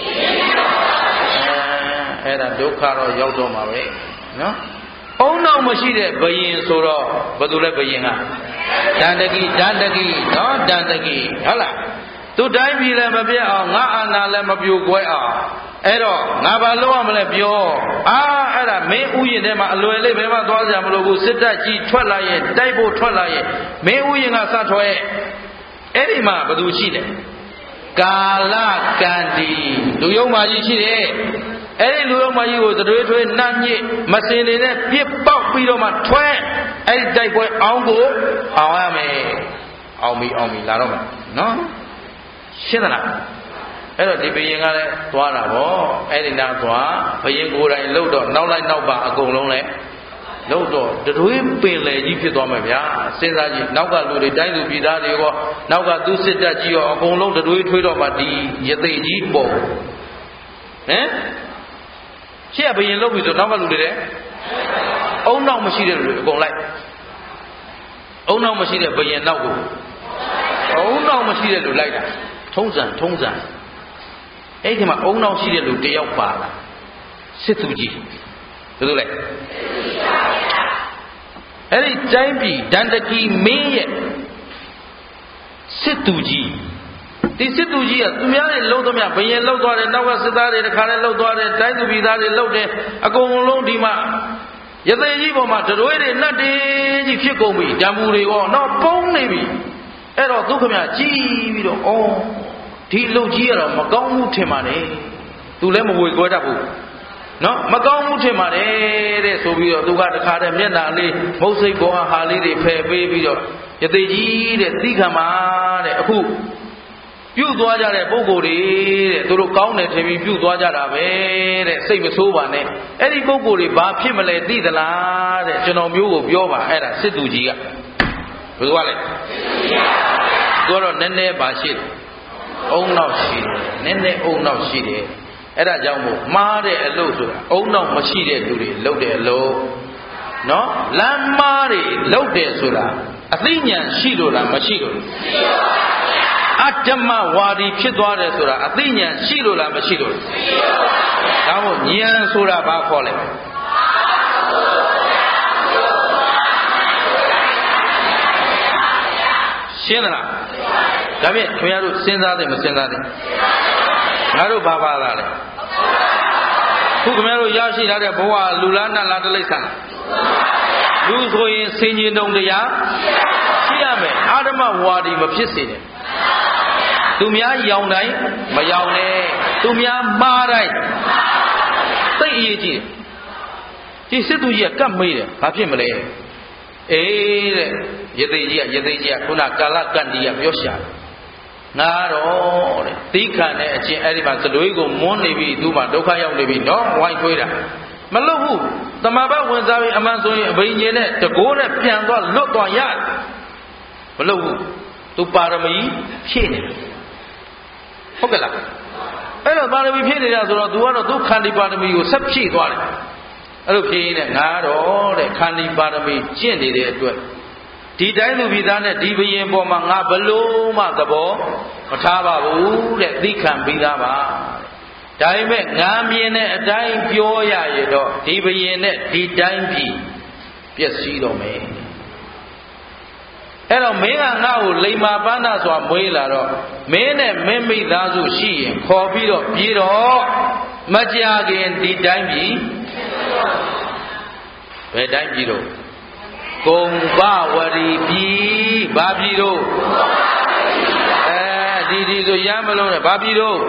အဲအဲ့ဒါဒုက္ခတော့ရောက်တော့မှာပဲနော်အုံနောက်မရှိတဲ့ဘယင်ဆိုတော့ဘယ်သူလဲဘယင်ကဒန္တကီဒန္တကီနော်ဒန္တကီဟုတ်လားသူတိုင်းပြည်လည်းမပြတ်အောင်ငါအာဏာလည်းမပြိုကွဲအောင်အဲ့တော့ငါဘာလုပ်ရမလဲပြောအာအဲ့ဒါမင်းဥယျာဉ်ထဲမှာအလွယ်လေးဘယ်မှသွားစရာမလိုဘူးစစ်တပ်ကြီးထွက်လာရင်တိုက်ဖို့ထွက်လာရင်မင်းဥယျာဉ်ကစထွက်ရဲ့အဲ့ဒီမှာဘယ်သူရှိလဲကာလကန္တီလူယုံမာကြီးရှိတယ်အဲ့ဒီလူယုံမာကြီးကိုသတွေးထွေးနှံ့ညစ်မစင်နေတဲ့ပြစ်ပေါက်ပြီးတော့မှထွဲအဲ့ဒီတိုက်ပွဲအောင်ကိုအောင်ရမယ်အောင်ပြီအောင်ပြီလာတော့မယ်နော်ရှင်းသလားအဲ့တော့ဒီဘယင်ကလည်းသွားတာဗောအဲ့ဒီနာသွားဘယင်ကိုယ်တိုင်လှုပ်တော့နောက်လိုက်နောက်ပါအကုန်လုံးလဲလှုပ်တော့တွေးပင်လေကြီးဖြစ်သွားမယ်ဗျာစဉ်းစားကြည့်နောက်ကလူတွေတိုင်းလူပြည်သားတွေရောနောက်ကသူစစ်တပ်ကြီးရောအကုန်လုံးတွေးထွေးတော့မှဒီရသေးကြီးပေါ့ဟမ်ရှေ့ကဘယင်လှုပ်ပြီဆိုနောက်ကလူတွေလည်းအုံနောက်မရှိတဲ့လူတွေအကုန်လိုက်အုံနောက်မရှိတဲ့ဘယင်နောက်ကိုအုံနောက်မရှိတဲ့လူလိုက်တာထုံးစံထုံးစံအဲ့ဒီမှာအုံနောက်ရှိတဲ့လူတယောက်ပါလာစစ်သူကြီးဘယ်လိုလဲအဲ့ဒီတိုင်းပြည်ဒန္တကီမင်းရဲ့စစ်သူကြီးဒီစစ်သူကြီးကသူများတွေလှုပ်သမျှဘယင်လှုပ်သွားတယ်နောက်ကစစ်သားတွေတခါလဲလှုပ်သွားတယ်တိုင်းသူပြည်သားတွေလှုပ်တယ်အကုန်လုံးဒီမှာရသေးကြီးပေါ်မှာတွေတွေနတ်တွေကြီးဖြစ်ကုန်ပြီဓာမူတွေရောတော့ပုံနေပြီအဲ့တော့ဒုက္ခမြကြီးပြီးတော့ဩဒီလှုပ်ကြီးကတော့မကောင်းဘူးထင်ပါနဲ့သူလည်းမဝေခွဲတတ်ဘူးနော်မကောင်းမှုထင်ပါတယ်တဲ့ဆိုပြီးတော့သူကတခါတည်းမျက်နှာလေးမုတ်စိတ်ပေါ်ဟာလေးတွေဖယ်ပေးပြီးတော့ရသေးကြီးတဲ့သီးခံပါတဲ့အခုပြုတ်သွားကြတဲ့ပုံကိုယ်တွေတဲ့သူတို့ကောင်းတယ်ထင်ပြီးပြုတ်သွားကြတာပဲတဲ့စိတ်မဆိုးပါနဲ့အဲ့ဒီပုံကိုယ်တွေဘာဖြစ်မလဲသိသလားတဲ့ကျွန်တော်မျိုးကိုပြောပါအဲ့ဒါစစ်သူကြီးကဘယ်သူကလဲသူကတော့နည်းနည်းပါရှိတယ်အုံနောက်ရှိတယ်နည်းနည်းအုံနောက်ရှိတယ်အဲ့ဒါကြောင့်မို့မှားတဲ့အလုပ်ဆိုတာအုံနောက်မရှိတဲ့လူတွေလုပ်တဲ့အလုပ်နော်လမ်းမားတွေလုပ်တယ်ဆိုတာအသိဉာဏ်ရှိလို့လားမရှိလို့လားရှိပါဘူးဗျာအတ္တမဝါဒီဖြစ်သွားတယ်ဆိုတာအသိဉာဏ်ရှိလို့လားမရှိလို့လားရှိပါဘူးဗျာဒါမို့ဉာဏ်ဆိုတာဘာခေါ်လဲရှင်းသလားဒါဖြင့်ခင်ဗျားတို့စဉ်းစားတယ်မစဉ်းစားတယ်ငါတို့ဘာပါလာလဲခုခင်ဗျားတို့ရရှိထားတဲ့ဘဝလူလားနတ်လားတိရစ္ဆာန်လူဆိုရင်စင်ញင်တုံတရားရှိရမယ်အာဓမ္မဝါဒီမဖြစ်စေနဲ့သူများရောင်တိုင်းမရောင်နဲ့သူများမှားတိုင်းသိအရေးကြီးတယ်ဒီစစ်သူကြီးကကတ်မေးတယ်ဘာဖြစ်မလဲအေးတဲ့ရသေးကြီးကရသေးကြီးကခုနကာလကန္တီကပြောရှာငါတော့တဲ့သီးခံတဲ့အချင်းအဲ့ဒီမှာသလွေးကိုမွန်းနေပြီသူ့မှာဒုက္ခရောက်နေပြီနော်ဝိုင်းထွေးတာမလုပ်ဘူးတမဘဝင်စားပြီးအမှန်ဆိုရင်အဘိညာဉ်နဲ့တကိုးနဲ့ပြန်သွားလွတ်သွားရမလုပ်ဘူးသူပါရမီဖြည့်နေတယ်ဟုတ်ကဲ့လားအဲ့တော့ပါရမီဖြည့်နေကြဆိုတော့ तू ကတော့သူခန္တီပါရမီကိုဆက်ဖြည့်သွားတယ်အဲ့လိုဖြည့်ရင်ငါတော့တဲ့ခန္တီပါရမီကျင့်နေတဲ့အတွက်ဒီတိုင်းလူပြည်သားနဲ့ဒီဘယင်ပေါ်မှာငါဘလို့မှသဘောမထားပါဘူးတဲ့သိခံပြီးသားပါဒါပေမဲ့ငါမြင်တဲ့အတိုင်းပြောရရတော့ဒီဘယင်နဲ့ဒီတိုင်းပြည်ပျက်စီးတော့မယ်အဲ့တော့မင်းကငါ့ကိုလိမ္မာပန်းနာစွာမွေးလာတော့မင်းနဲ့မင်းမိသားစုရှိရင်ခေါ်ပြီးတော့ပြေးတော့မကြခင်ဒီတိုင်းပြည်ဘယ်တိုင်းပြည်တော့ကုံဘဝရီပြည်ဘာပြည်တော့အဲဒီဒီဆိုရမ်းမလို့နဲ့ဘာပြည်တော့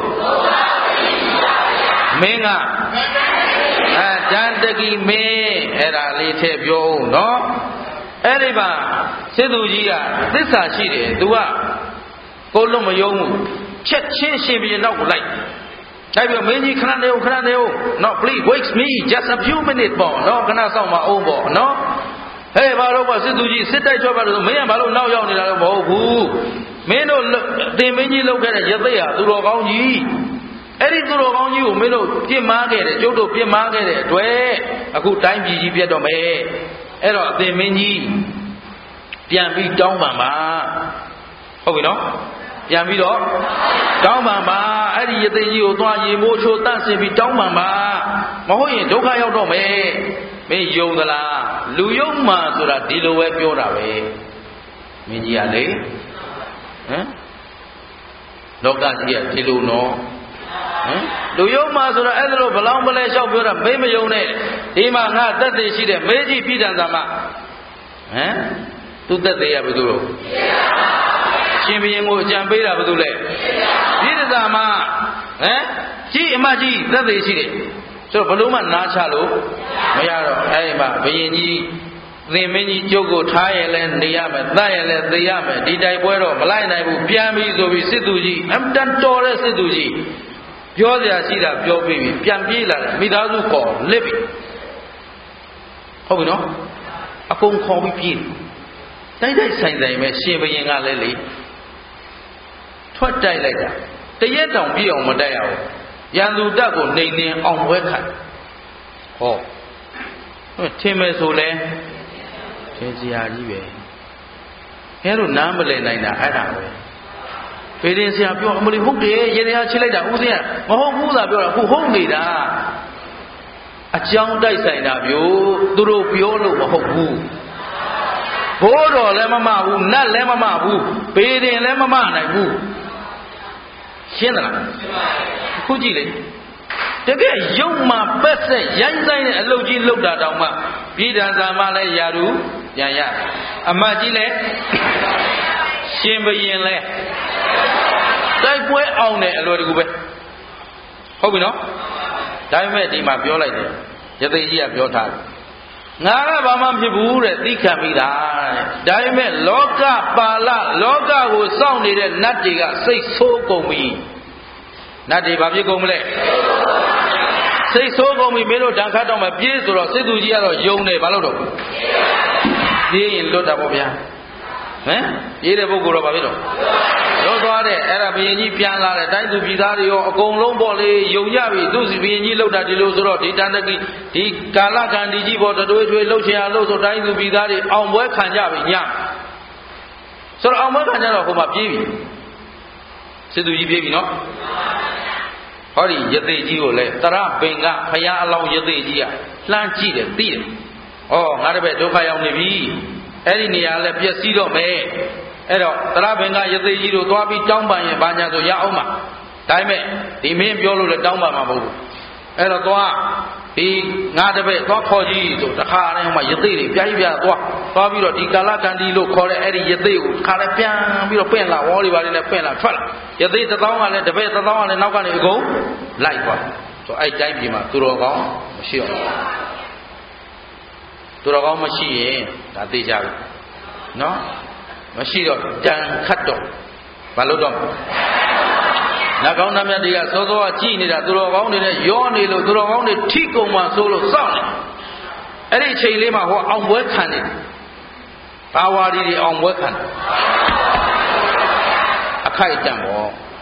မင်းကအဲတန်တကီမင်းအဲ့ဒါလေးထည့်ပြောဦးနော်အဲ့ဒီမှာစစ်သူကြီးကသစ္စာရှိတယ်သူကကိုလုံးမယုံဘူးချက်ချင်းရှင်ပြည်နောက်ကိုလိုက်လိုက်ပြီးမင်းကြီးခဏနေဦးခဏနေဦးနော် please wait me just a few minutes ပေါ့နော်ခဏစောင့်ပါအောင်ပေါ့နော်ဟဲ့ဘာလို့ပါစစ်သူကြီးစစ်တိုက်ထွက်ပါလို့မင်းကဘာလို့နောက်ရောက်နေတာတော့မဟုတ်ဘူးမင်းတို့တင်မင်းကြီးလောက်ခဲ့တဲ့ရသိဟာသူတော်ကောင်းကြီးအဲ့ဒီသူတော်ကောင်းကြီးကိုမင်းတို့ပြစ်မှားခဲ့တယ်ကျုပ်တို့ပြစ်မှားခဲ့တဲ့အတွက်အခုတိုင်းပြည်ကြီးပြတ်တော့မယ်အဲ့တော့အသင်မင်းကြီးပြန်ပြီးတောင်းပန်ပါဟုတ်ပြီနော်ပြန်ပြီးတော့တောင်းပန်ပါအဲ့ဒီရသိကြီးကိုသွားရေမိုးချိုးတန့်စင်ပြီးတောင်းပန်ပါမဟုတ်ရင်ဒုက္ခရောက်တော့မယ်မင်းယုံသလားလူယုံမှဆိုတာဒီလိုပဲပြောတာပဲမင်းကြီးကလေဟမ်လောကကြီးကဒီလိုနော်ဟမ်လူယုံမှဆိုတာအဲ့ဒါလိုဘလောင်းပလဲလျှောက်ပြောတာမင်းမယုံနဲ့ဒီမှာငါတက်သေးရှိတဲ့မေးကြီးပြည်တန်သာမဟမ်သူတက်သေးရဘယ်သူလို့ရှင်ဘုရင်ကိုအကြံပေးတာဘယ်သူလဲပြည်တန်သာမဟမ်ကြီးအမကြီးတက်သေးရှိတယ်ဆိုတော့ဘလို့မှနားချလို့မရတော့အဲ့ဒီမှာဘုရင်ကြီးသင်မင်းကြီးကျုပ်ကိုထားရလဲနေရမယ်တတ်ရလဲသိရမယ်ဒီတိုက်ပွဲတော့မလိုက်နိုင်ဘူးပြန်ပြီးဆိုပြီးစစ်သူကြီးအမ်တန်တော်တဲ့စစ်သူကြီးပြောစရာရှိတာပြောပြီးပြီပြန်ပြေးလာတယ်မိသားစုခေါ်လစ်ပြီဟုတ်ပြီနော်အကုန်ခေါ်ပြီးပြေးတိုက်တိုက်ဆိုင်ဆိုင်ပဲရှင်ဘုရင်ကလည်းလေထွက်တိုက်လိုက်တာတရက်တောင်ပြည့်အောင်မတိုက်ရဘူးရန်သူတပ်ကိုနှိမ်နှင်းအောင်ပွဲခံဟောထင်မယ်ဆိုလဲထင်စရာကြီးပဲအဲလိုနားမလည်နိုင်တာအဲ့ဒါပဲဖေရင်ဆရာပြောအမလီဟုတ်တယ်ရေတရားချစ်လိုက်တာဦးစင်းကမဟုတ်ဘူးသာပြောတာအခုဟုတ်နေတာအကြောင်းတိုက်ဆိုင်တာမျိုးသူတို့ပြောလို့မဟုတ်ဘူးဘိုးတော်လည်းမမဘူးနတ်လည်းမမဘူးဖေရင်လည်းမမနိုင်ဘူးရှင်းသလားခုကြည့်လေတကယ်ရုပ်မှာပက်ဆက်ရိုင်းဆိုင်တဲ့အလုပ်ကြီးလုပ်တာတောင်မှပြည်တန်သာမလည်းယာရုပြန်ရအမတ်ကြီးလည်းရှင်ဘရင်လည်းတိုက်ပွဲအောင်တယ်အလွယ်တကူပဲဟုတ်ပြီနော်ဒါပေမဲ့ဒီမှာပြောလိုက်တယ်ရသိကြီးကပြောထားတယ်ငါကဘာမှမဖြစ်ဘူးတဲ့သိခံမိတာတဲ့ဒါပေမဲ့လောကပါဠလောကကိုစောင့်နေတဲ့နတ်တွေကစိတ်ဆိုးကုန်ပြီနတ်တွေဘာဖြစ်ကုန်မလဲစိတ်ဆိုးကုန်ပြီမင်းတို့တန်ခတ်တော့မှပြေးဆိုတော့စစ်သူကြီးကတော့ယုံတယ်ဘာလို့တော့ပြေးရင်လွတ်တာပေါ့ဗျာဟမ်ပြေးတဲ့ပုဂ္ဂိုလ်တော့ဘာဖြစ်တော့လွတ်သွားတယ်အဲ့ဒါဘုရင်ကြီးပြန်လာတယ်တိုင်းသူပြည်သားတွေရောအကုန်လုံးပေါ့လေယုံကြပြီသူဘုရင်ကြီးလှုပ်တာဒီလိုဆိုတော့ဒီတန်တကီဒီကာလကံဒီကြီးပေါ့တွေးထွေးလှုပ်ချင်အောင်လှုပ်ဆိုတိုင်းသူပြည်သားတွေအောင်ပွဲခံကြပြီညဆိုတော့အောင်ပွဲခံကြတော့ဟိုမှာပြေးပြီစစ်သူကြီးပြေးပြီနော်ဟောဒီရသေကြီးကိုလည်းတရပင်ကဖရာအလောင်းရသေကြီးကလှမ်းကြည့်တယ်သိတယ်ဩငါတပည့်ဒုက္ခရောက်နေပြီအဲ့ဒီနေရာလည်းပျက်စီးတော့မယ်အဲ့တော့တရပင်ကရသေကြီးတို့သွားပြီးတောင်းပန်ရင်ဘာညာဆိုရအောင်မှာဒါပေမဲ့ဒီမင်းပြောလို့လည်းတောင်းပန်မှာမဟုတ်ဘူးအဲ့တော့သွားဒီငါတပည့်သွားခေါ်ကြည့်ဆိုတခါတည်းဟိုမှာရသေတွေပြားကြီးပြားသွားသွားပြီးတော့ဒီကာလကန္ဒီလို့ခေါ်တဲ့အဲ့ဒီရသေကိုခါလည်းပြန်ပြီးတော့ပင့်လာဝေါ်တွေပါနေနဲ့ပင့်လာထွက်လာရသေတစ်သောင်းကလည်းတပည့်တစ်သောင်းကလည်းနောက်ကနေအကုန်လိုက်သွားဆိုအဲ့တိုင်းပြည်မှာသူတော်ကောင်းမရှိအောင်သူတော်ကောင်းမရှိရင်ဒါသိကြပြီနော်မရှိတော့တန်ခတ်တော့ဘာလို့တော့နတ်ကောင်းနတ်မြတ်တွေကစောစောကကြည်နေတာသူတော်ကောင်းတွေနဲ့ရောနေလို့သူတော်ကောင်းတွေထိကုန်မှဆိုလို့စောင့်နေအဲ့ဒီအချိန်လေးမှာဟောအောင်ပွဲခံနေဘာဝါဒီတွေအောင်ပွဲခံအခိုက်အတန့်ပေါ့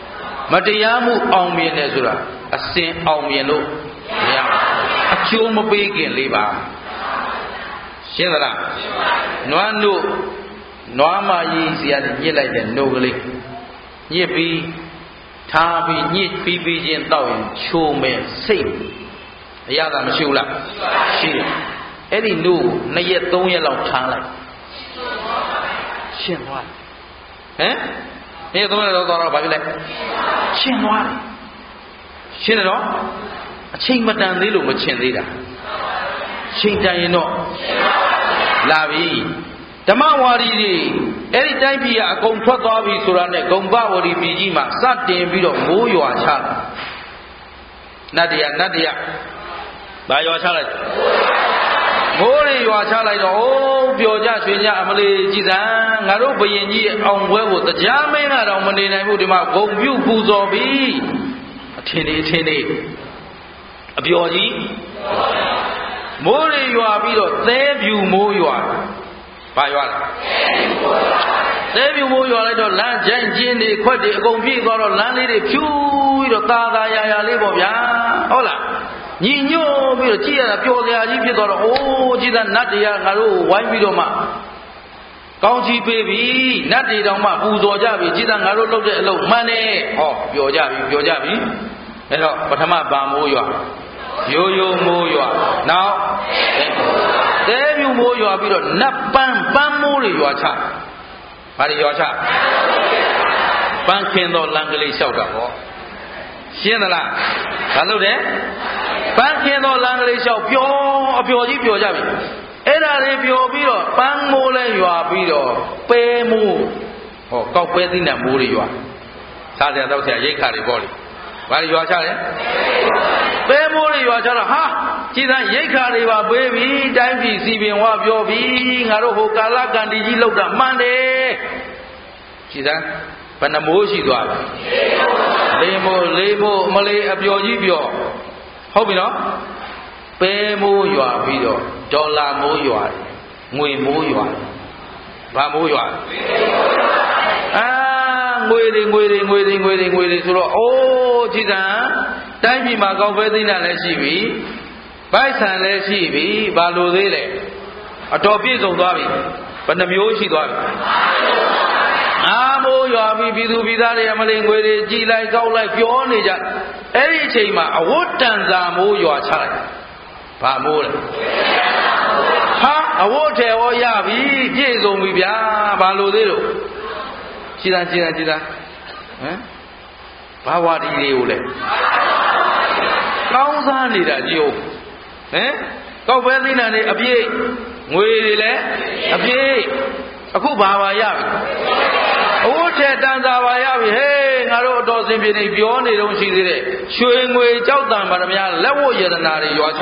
မတရားမှုအောင်မြင်တယ်ဆိုတာအစဉ်အောင်မြင်လို့မရအကျိုးမပေးခင်လေးပါရှင်းသလားနွားနို့နွားမကြီးစီကနေညစ်လိုက်တဲ့နို့ကလေးညစ်ပြီးထားပြီးညစ်ပြီးပြီးချင်းတောက်ရင်ချိုးမယ်စိတ်အရသာမရှိဘူးလားရှိတယ်အဲ့ဒီနို့နှစ်ရက်သုံးရက်လောက်ထားလိုက်ရှင်းသွားဟမ်ဒီသုံးရက်တော့တော့ဘာဖြစ်လဲရှင်းသွားတယ်ရှင်းတယ်နော်အချိန်မတန်သေးလို့မရှင်းသေးတာချိန်တန်ရင်တော့လာပြီဓမ္မဝါဒီတွေအဲ့ဒီတိုင်းပြည်ကအကုန်ထွက်သွားပြီဆိုတာနဲ့ဂုံပဝရီပြည်ကြီးမှာစတင်ပြီးတော့မိုးရွာချတယ်နတ်တရားနတ်တရားဘာရွာချလိုက်မိုးတွေရွာချလိုက်တော့အိုးပျော်ကြရွှင်ကြအမလေးကြည်စံငါတို့ဘယင်ကြီးအောင်ပွဲကိုတရားမင်းကတော့မနေနိုင်ဘူးဒီမှာဂုံပြုတ်ပူဇော်ပြီးအထင်လေးအထင်လေးအပျော်ကြီးမိုးတွေရွာပြီးတော့သဲပြူမိုးရွာဘာရွာလဲသဲပြူမိုးရွာလိုက်တော့လမ်းကြိုင်ကျင်းတွေခွက်တွေအကုန်ပြည့်သွားတော့လမ်းလေးတွေဖြူပြီးတော့သာသာရာရာလေးပေါ့ဗျာဟုတ်လားညီညွတ်ပြီးတော့ကြည့်ရတာပျော်စရာကြီးဖြစ်သွားတော့အိုးကြည်သာနတ်တရားငါတို့ဝိုင်းပြီးတော့မှကောင်းချီးပေးပြီနတ်တွေတောင်မှပူဇော်ကြပြီကြည်သာငါတို့လုပ်တဲ့အလုပ်မှန်တယ်ဟောပျော်ကြပြီပျော်ကြပြီအဲ့တော့ပထမဗာမိုးရွာရိုးရိုးမိုးရွာနောက်သဲပြူမိုးရွာပြီးတော့နတ်ပန်းပန်းမိုးတွေရွာချဘာတွေရွာချပန်းခင်းသောလမ်းကလေးလျှောက်တာဟောရှင်းသလားဘာလို့လဲပန်းခင်းသောလမ်းကလေးလျှောက်ပျော်အပျော်ကြီးပျော်ကြပြီအဲ့ဒါတွေပျော်ပြီးတော့ပန်းမိုးလဲရွာပြီးတော့ပဲမိုးဟောကောက်ပဲသီးနှံမိုးတွေရွာစားကြတော့ဆရာရိတ်ခါတွေပေါ့လေဘာတွေရွာချလဲပဲမိုးတွေရွာချတော့ဟာကြည်သာရိတ်ခါတွေပါပေးပြီတိုင်းပြည်စီပင်ဝါပြောပြီငါတို့ဟိုကာလကန္တီကြီးလောက်တာမှန်တယ်ကြည်သာဘယ်နှမိုးရှိသွားလဲလေးမိုးလေးမိုးမလေးအပျော်ကြီးပျော်ဟုတ်ပြီနော်ပဲမိုးရွာပြီးတော့ဒေါ်လာမိုးရွာငွေမိုးရွာဘာမိုးရွာအာငွေတွေငွေတွေငွေတွေငွေတွေငွေတွေဆိုတော့အိုးကြည်သာတိုင်းပြည်မှာကောက်ပဲသိမ်းတာလည်းရှိပြီပိုက်ဆံလည်းရှိပြီဘာလို့သေးလဲအတော်ပြည့်စုံသွားပြီဘယ်နှမျိုးရှိသွားပြီအာမိုးရွာပြီးပြည်သူပြည်သားတွေအမလေးငွေတွေကြည်လိုက်ကောက်လိုက်ပြောနေကြအဲ့ဒီအချိန်မှာအဝတ်တန်စာမိုးရွာချလိုက်ဘာမိုးလဲဟာအဝတ်ထဲဟောရပြီပြည့်စုံပြီဗျာဘာလို့သေးလို့ကြည်သာကြည်သာကြည်သာဟမ်ဘာဝတီတွေကိုလဲကောင်းစားနေတာကြည့်ဦးဟမ်ကောက်ပဲသိနာနေအပြည့်ငွေတွေလည်းအပြည့်အခုဘာပါရပြီအဝတ်ထဲတန်စာပါရပြီဟေးငါတို့အတော်စင်ပြေနေပြောနေတော့ရှိသေးတယ်ရွှေငွေကြောက်တံပါရမများလက်ဝတ်ရတနာတွေရွာချ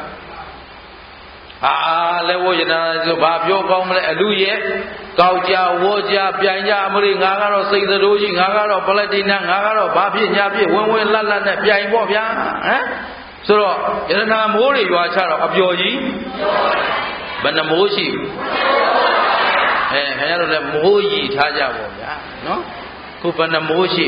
အာလက်ဝတ်ရတနာဆိုဘာပြောကောင်းမလဲအလူရဲ့ကောက်ကြဝေါ်ကြပြိုင်ကြအမလေးငါကတော့စိတ်သတို့ကြီးငါကတော့ပလက်တီနာငါကတော့ဘာဖြစ်ညာဖြစ်ဝင်းဝင်းလတ်လတ်နဲ့ပြိုင်ပေါ့ဗျာဟမ်ဆိုတော့ယရနာမိုးတွေရွာချတော့အပျော်ကြီးဘယ်နှမိုးရှိအဲခင်ဗျားတို့လည်းမိုးကြီးထားကြပါဗျာနော်ခုဘယ်နှမိုးရှိ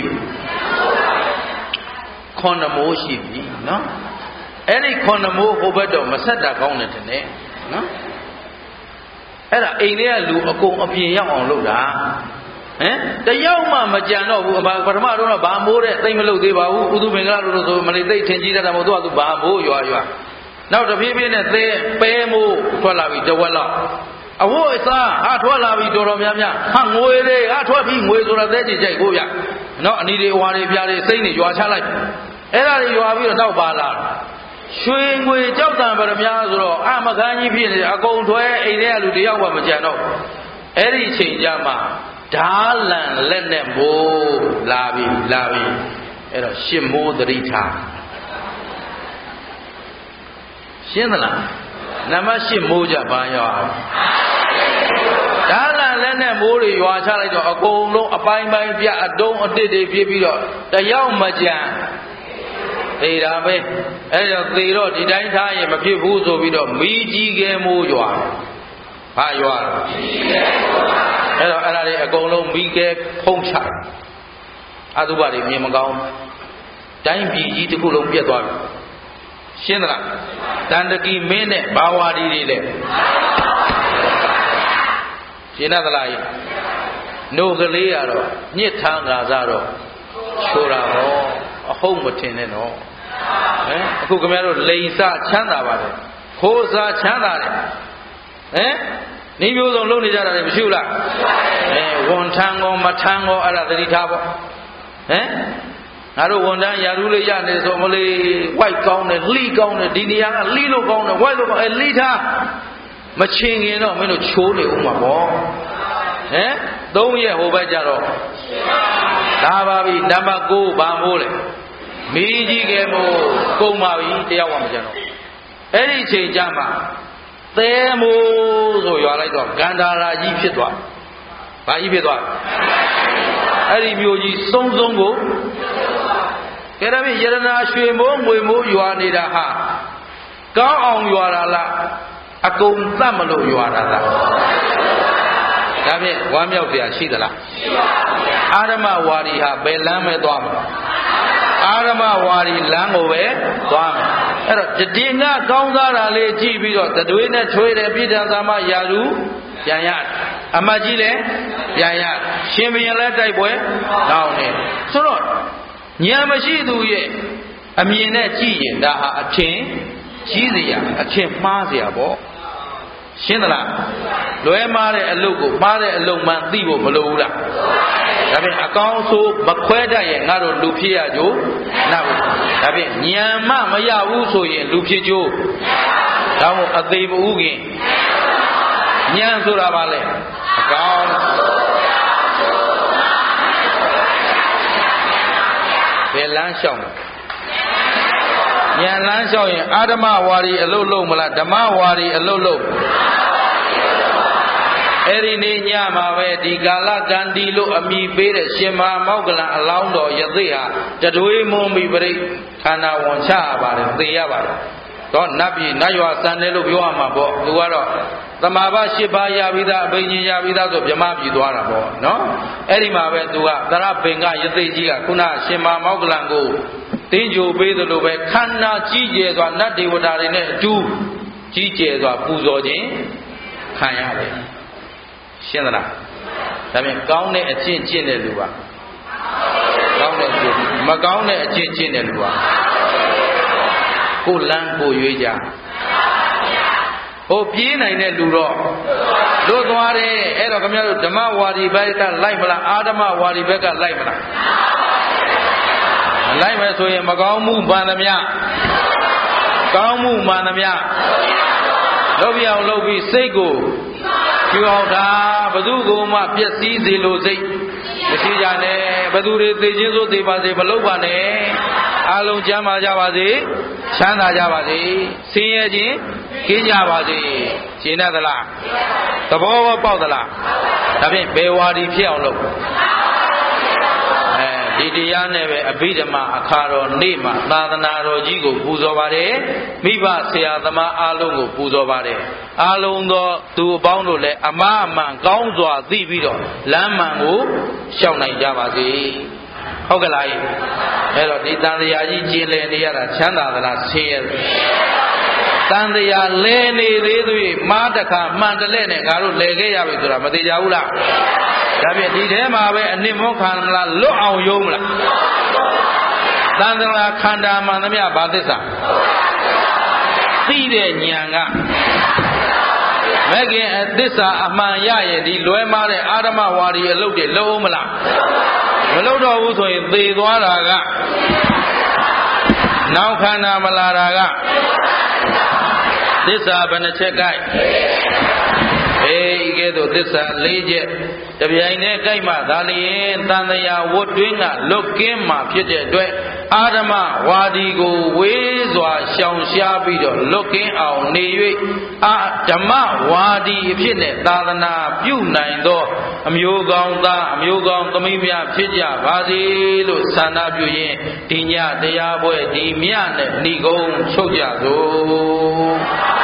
ခွန်နှမိုးရှိပြီနော်အဲ့ဒီခွန်နှမိုးဟိုဘက်တော့မဆက်တာကောင်းတယ်ထင်တယ်နော်အဲ့ဒါအိမ်ထဲကလူအကုန်အပြင်ရောက်အောင်လုပ်တာဟမ်တယောက်မှမကြံတော့ဘူးပထမတော့ဘာမိုးတဲ့သိမ့်မလုပ်သေးပါဘူးဥသူမင်္ဂလာတို့ဆိုမလေးသိထင်ကြီးတတ်တာမဟုတ်သူကသူဘာမိုးရွာရွာနောက်တဖြည်းဖြည်းနဲ့သဲပဲမိုးထွက်လာပြီတဝက်လောက်အဝတ်အစားဟာထွက်လာပြီတော်တော်များများဟာငွေတွေဟာထွက်ပြီးငွေဆိုတာသဲကြည့်ကြိုက်ကိုဗျနော်အနီတွေဟွာတွေပြားတွေစိမ့်တွေရွာချလိုက်အဲ့ဒါတွေရွာပြီးတော့နောက်ပါလာရွှေငွေကြောက်တံပရမများဆိုတော့အမခန်းကြီးဖြစ်နေအကုန်ထွဲအိမ်ထဲကလူတယောက်မှမကြံတော့အဲ့ဒီအချိန်ကျမှဓာလန်လက်နဲ့မိုးလာပြီလာပြီအဲ့တော့ရှစ်မိုးသတိထားရှင်းသလားနံပါတ်ရှစ်မိုးကြဘာရောဓာလန်လက်နဲ့မိုးတွေရွာချလိုက်တော့အကုန်လုံးအပိုင်းပိုင်းပြအတုံးအတစ်တွေဖြစ်ပြီးတော့တယောက်မကြံသေတာပဲအဲ့တော့သေတော့ဒီတိုင်းထားရင်မဖြစ်ဘူးဆိုပြီးတော့မီးကြီးကဲမိုးရွာဘာရွာအဲ့တော့အဲ့ဒါတွေအကုန်လုံးမီးကဲဖုံးချအတုပတွေမြင်မကောင်းတိုင်းပြည်ကြီးတစ်ခုလုံးပြတ်သွားပြီရှင်းသလားတန်တကီမင်းနဲ့ဘာဝါဒီတွေလဲရှင်းသလားနှုတ်ကလေးကတော့ညစ်ထန်းတာစားတော့ချိုးတာဟောအဟုတ်မထင်နဲ့နော်ဟမ်အခုခင်ဗျားတို့လိန်စချမ်းသာပါတယ်ခိုးစားချမ်းသာတယ်ဟမ်နေမျိုးစုံလုပ်နေကြတာတွေမရှိဘူးလားအဲဝန်ထမ်းကောမထမ်းကောအဲ့ဒါသတိထားပေါ့ဟမ်ငါတို့ဝန်ထမ်းရာထူးလေးရနေဆိုမလေးဝိုက်ကောင်းတယ်လှိကောင်းတယ်ဒီနေရာကလှိလို့ကောင်းတယ်ဝိုက်လို့ကောင်းအဲလှိထားမချင်ခင်တော့မင်းတို့ချိုးနေဦးမှာပေါ့ဟမ်သုံးရက်ဟိုဘက်ကြတော့ဒါပါပြီနံပါတ်၉ဘာမိုးလဲမီးကြီးကဲမို့ကုန်ပါပြီတရားဝင်မကြတော့အဲ့ဒီချိန်ကြမှာသဲမိုးဆိုရွာလိုက်တော့ဂန္ဓာရာကြီးဖြစ်သွားဘာကြီးဖြစ်သွားအဲ့ဒီမျိုးကြီးစုံစုံကိုကဲဒါဖြင့်ယရနာရွှေမိုးငွေမိုးရွာနေတာဟာကောင်းအောင်ရွာတာလားအကုန်သတ်မလို့ရွာတာလားဒါဖြင့်ဝမ်းမြောက်တရားရှိသလားရှိပါဘူးအာရမဝါဒီဟာဘယ်လမ်းမဲ့သွားမလဲအာရမဝါဒီလမ်းကိုပဲသွားမယ်အဲ့တော့တည်ငါကောင်းစားတာလေးကြည့်ပြီးတော့တတွေးနဲ့ထွေးတယ်ပြည်ထံသာမရာလူပြန်ရအမကြီးလည်းပြန်ရရှင်ဘုရင်လည်းတိုက်ပွဲတောင်းနေဆိုတော့ဉာဏ်မရှိသူရဲ့အမြင်နဲ့ကြည့်ရင်ဒါဟာအထင်ကြီးစရာအထင်မှားစရာပေါ့ရှင်းသလားလွဲမားတဲ့အလုပ်ကိုမှားတဲ့အလုပ်မှန်သိဖို့မလိုဘူးလားဒါဖြင့်အကောင်းဆိုးမခွဲတတ်ရင်ငါတို့လူဖြစ်ရကြိုးနာဘူးဒါဖြင့်ဉာဏ်မှမရဘူးဆိုရင်လူဖြစ်ကြိုးဒါမို့အသေးမဥခင်ဉာဏ်ဆိုတာဘာလဲအကောင်းဘယ်လမ်းလျှောက်ဉာဏ်လမ်းလျှောက်ရင်အာဓမ္မဝါဒီအလုတ်လုံးမလားဓမ္မဝါဒီအလုတ်လုံးအဲ့ဒီနေ့ညမှာပဲဒီကာလကံဒီလို့အမိပေးတဲ့ရှင်မမောက္ကလံအလောင်းတော်ယသိဟာတတွေးမွန်ပြီးပြိခန္ဓာဝန်ချရပါတယ်သိရပါတယ်တော့နတ်ပြည်နတ်ရွာစံတယ်လို့ပြောရမှာပေါ့သူကတော့သမာဘ၈ပါးရပြီးသားအဘိညာဉ်ရပြီးသားဆိုဗြဟ္မပြည်သွားတာပေါ့နော်အဲ့ဒီမှာပဲသူကသရပင်ကယသိကြီးကခုနရှင်မမောက္ကလံကိုတင်းကြိုပေးသလိုပဲခန္ဓာကြီးကျယ်စွာနတ်ဒေဝတာတွေနဲ့အတူကြီးကျယ်စွာပူဇော်ခြင်းခံရတယ်ရှင်းသလားဒါဖြင့်ကောင်းတဲ့အကျင့်ကျင့်တဲ့လူပါကောင်းတဲ့အကျင့်မကောင်းတဲ့အကျင့်ကျင့်တဲ့လူပါကိုလန်းကိုရွေးကြဟိုပြေးနိုင်တဲ့လူတော့လွတ်သွားတယ်အဲ့တော့ခင်ဗျားတို့ဓမ္မဝါဒီဘက်ကလိုက်မလားအာဓမ္မဝါဒီဘက်ကလိုက်မလားလိုက်မယ်ဆိုရင်မကောင်းမှုမှန်သမျှကောင်းမှုမှန်သမျှလုပ်ပြအောင်လုပ်ပြီးစိတ်ကိုကျူအောင်တာဘသူကိုမှပျက်စီးစေလို့စိတ်မရှိကြနဲ့ဘသူတွေသိချင်းဆိုသိပါစေမလုပ်ပါနဲ့အားလုံးကျမ်းမာကြပါစေချမ်းသာကြပါစေဆင်းရဲခြင်းကင်းကြပါစေရှင်းသလားသဘောပေါက်သလားဒါဖြင့်ဘယ်ဝါဒီဖြစ်အောင်လုပ်ဒီတရားနဲ့ပဲအဘိဓမ္မာအခါတော်နေ့မှာသာသနာတော်ကြီးကိုပူဇော်ပါတယ်မိဘဆရာသမားအားလုံးကိုပူဇော်ပါတယ်အားလုံးသောသူအပေါင်းတို့လည်းအမှားအမှန်ကောင်းစွာသိပြီးတော့လမ်းမှန်ကိုရှောင်နိုင်ကြပါစေဟုတ်ကဲ့လားအဲ့တော့ဒီတန်တရားကြီးကျင်လည်နေရတာချမ်းသာသလားဆင်းရဲတန်တရားလဲနေသေးသွေးမားတခါမှန်တလဲနဲ့ငါတို့လဲခဲ့ရပြီဆိုတာမသိကြဘူးလားဒါဖြင့်ဒီထဲမှာပဲအနစ်မောခံမလားလွတ်အောင်ယုံမလားတန်ត្រာခန္ဓာမှန်သမျှဘာသစ္စာသိတဲ့ဉာဏ်ကမဲ့ခင်အသစ္စာအမှန်ရရင်ဒီလွဲမားတဲ့အာဓမ္မဝါဒီအလုပ်တွေလုံးအောင်မလားမလုပ်တော့ဘူးဆိုရင်သေသွားတာကနောက်ခန္ဓာမလာတာကသစ္စာဘယ်နှချက်ကြိုက်အေးဤကဲ့သို့သစ္စာ၄ချက်တပြိုင်တည်းကြိုက်မှသာလျှင်တန်တရာဝတ်တွင်းကလွတ်ကင်းမှဖြစ်တဲ့အတွက်အာဓမ္မဝါဒီကိုဝေးစွာရှောင်ရှားပြီးတော့လွတ်ကင်းအောင်နေ၍အာဓမ္မဝါဒီအဖြစ်နဲ့သာသနာပြုနိုင်သောအမျိုးကောင်းသားအမျိုးကောင်းသမီးများဖြစ်ကြပါစေလို့ဆန္ဒပြုရင်းဒီညတရားပွဲဒီမြနဲ့ဏိကုံချုပ်ကြသို့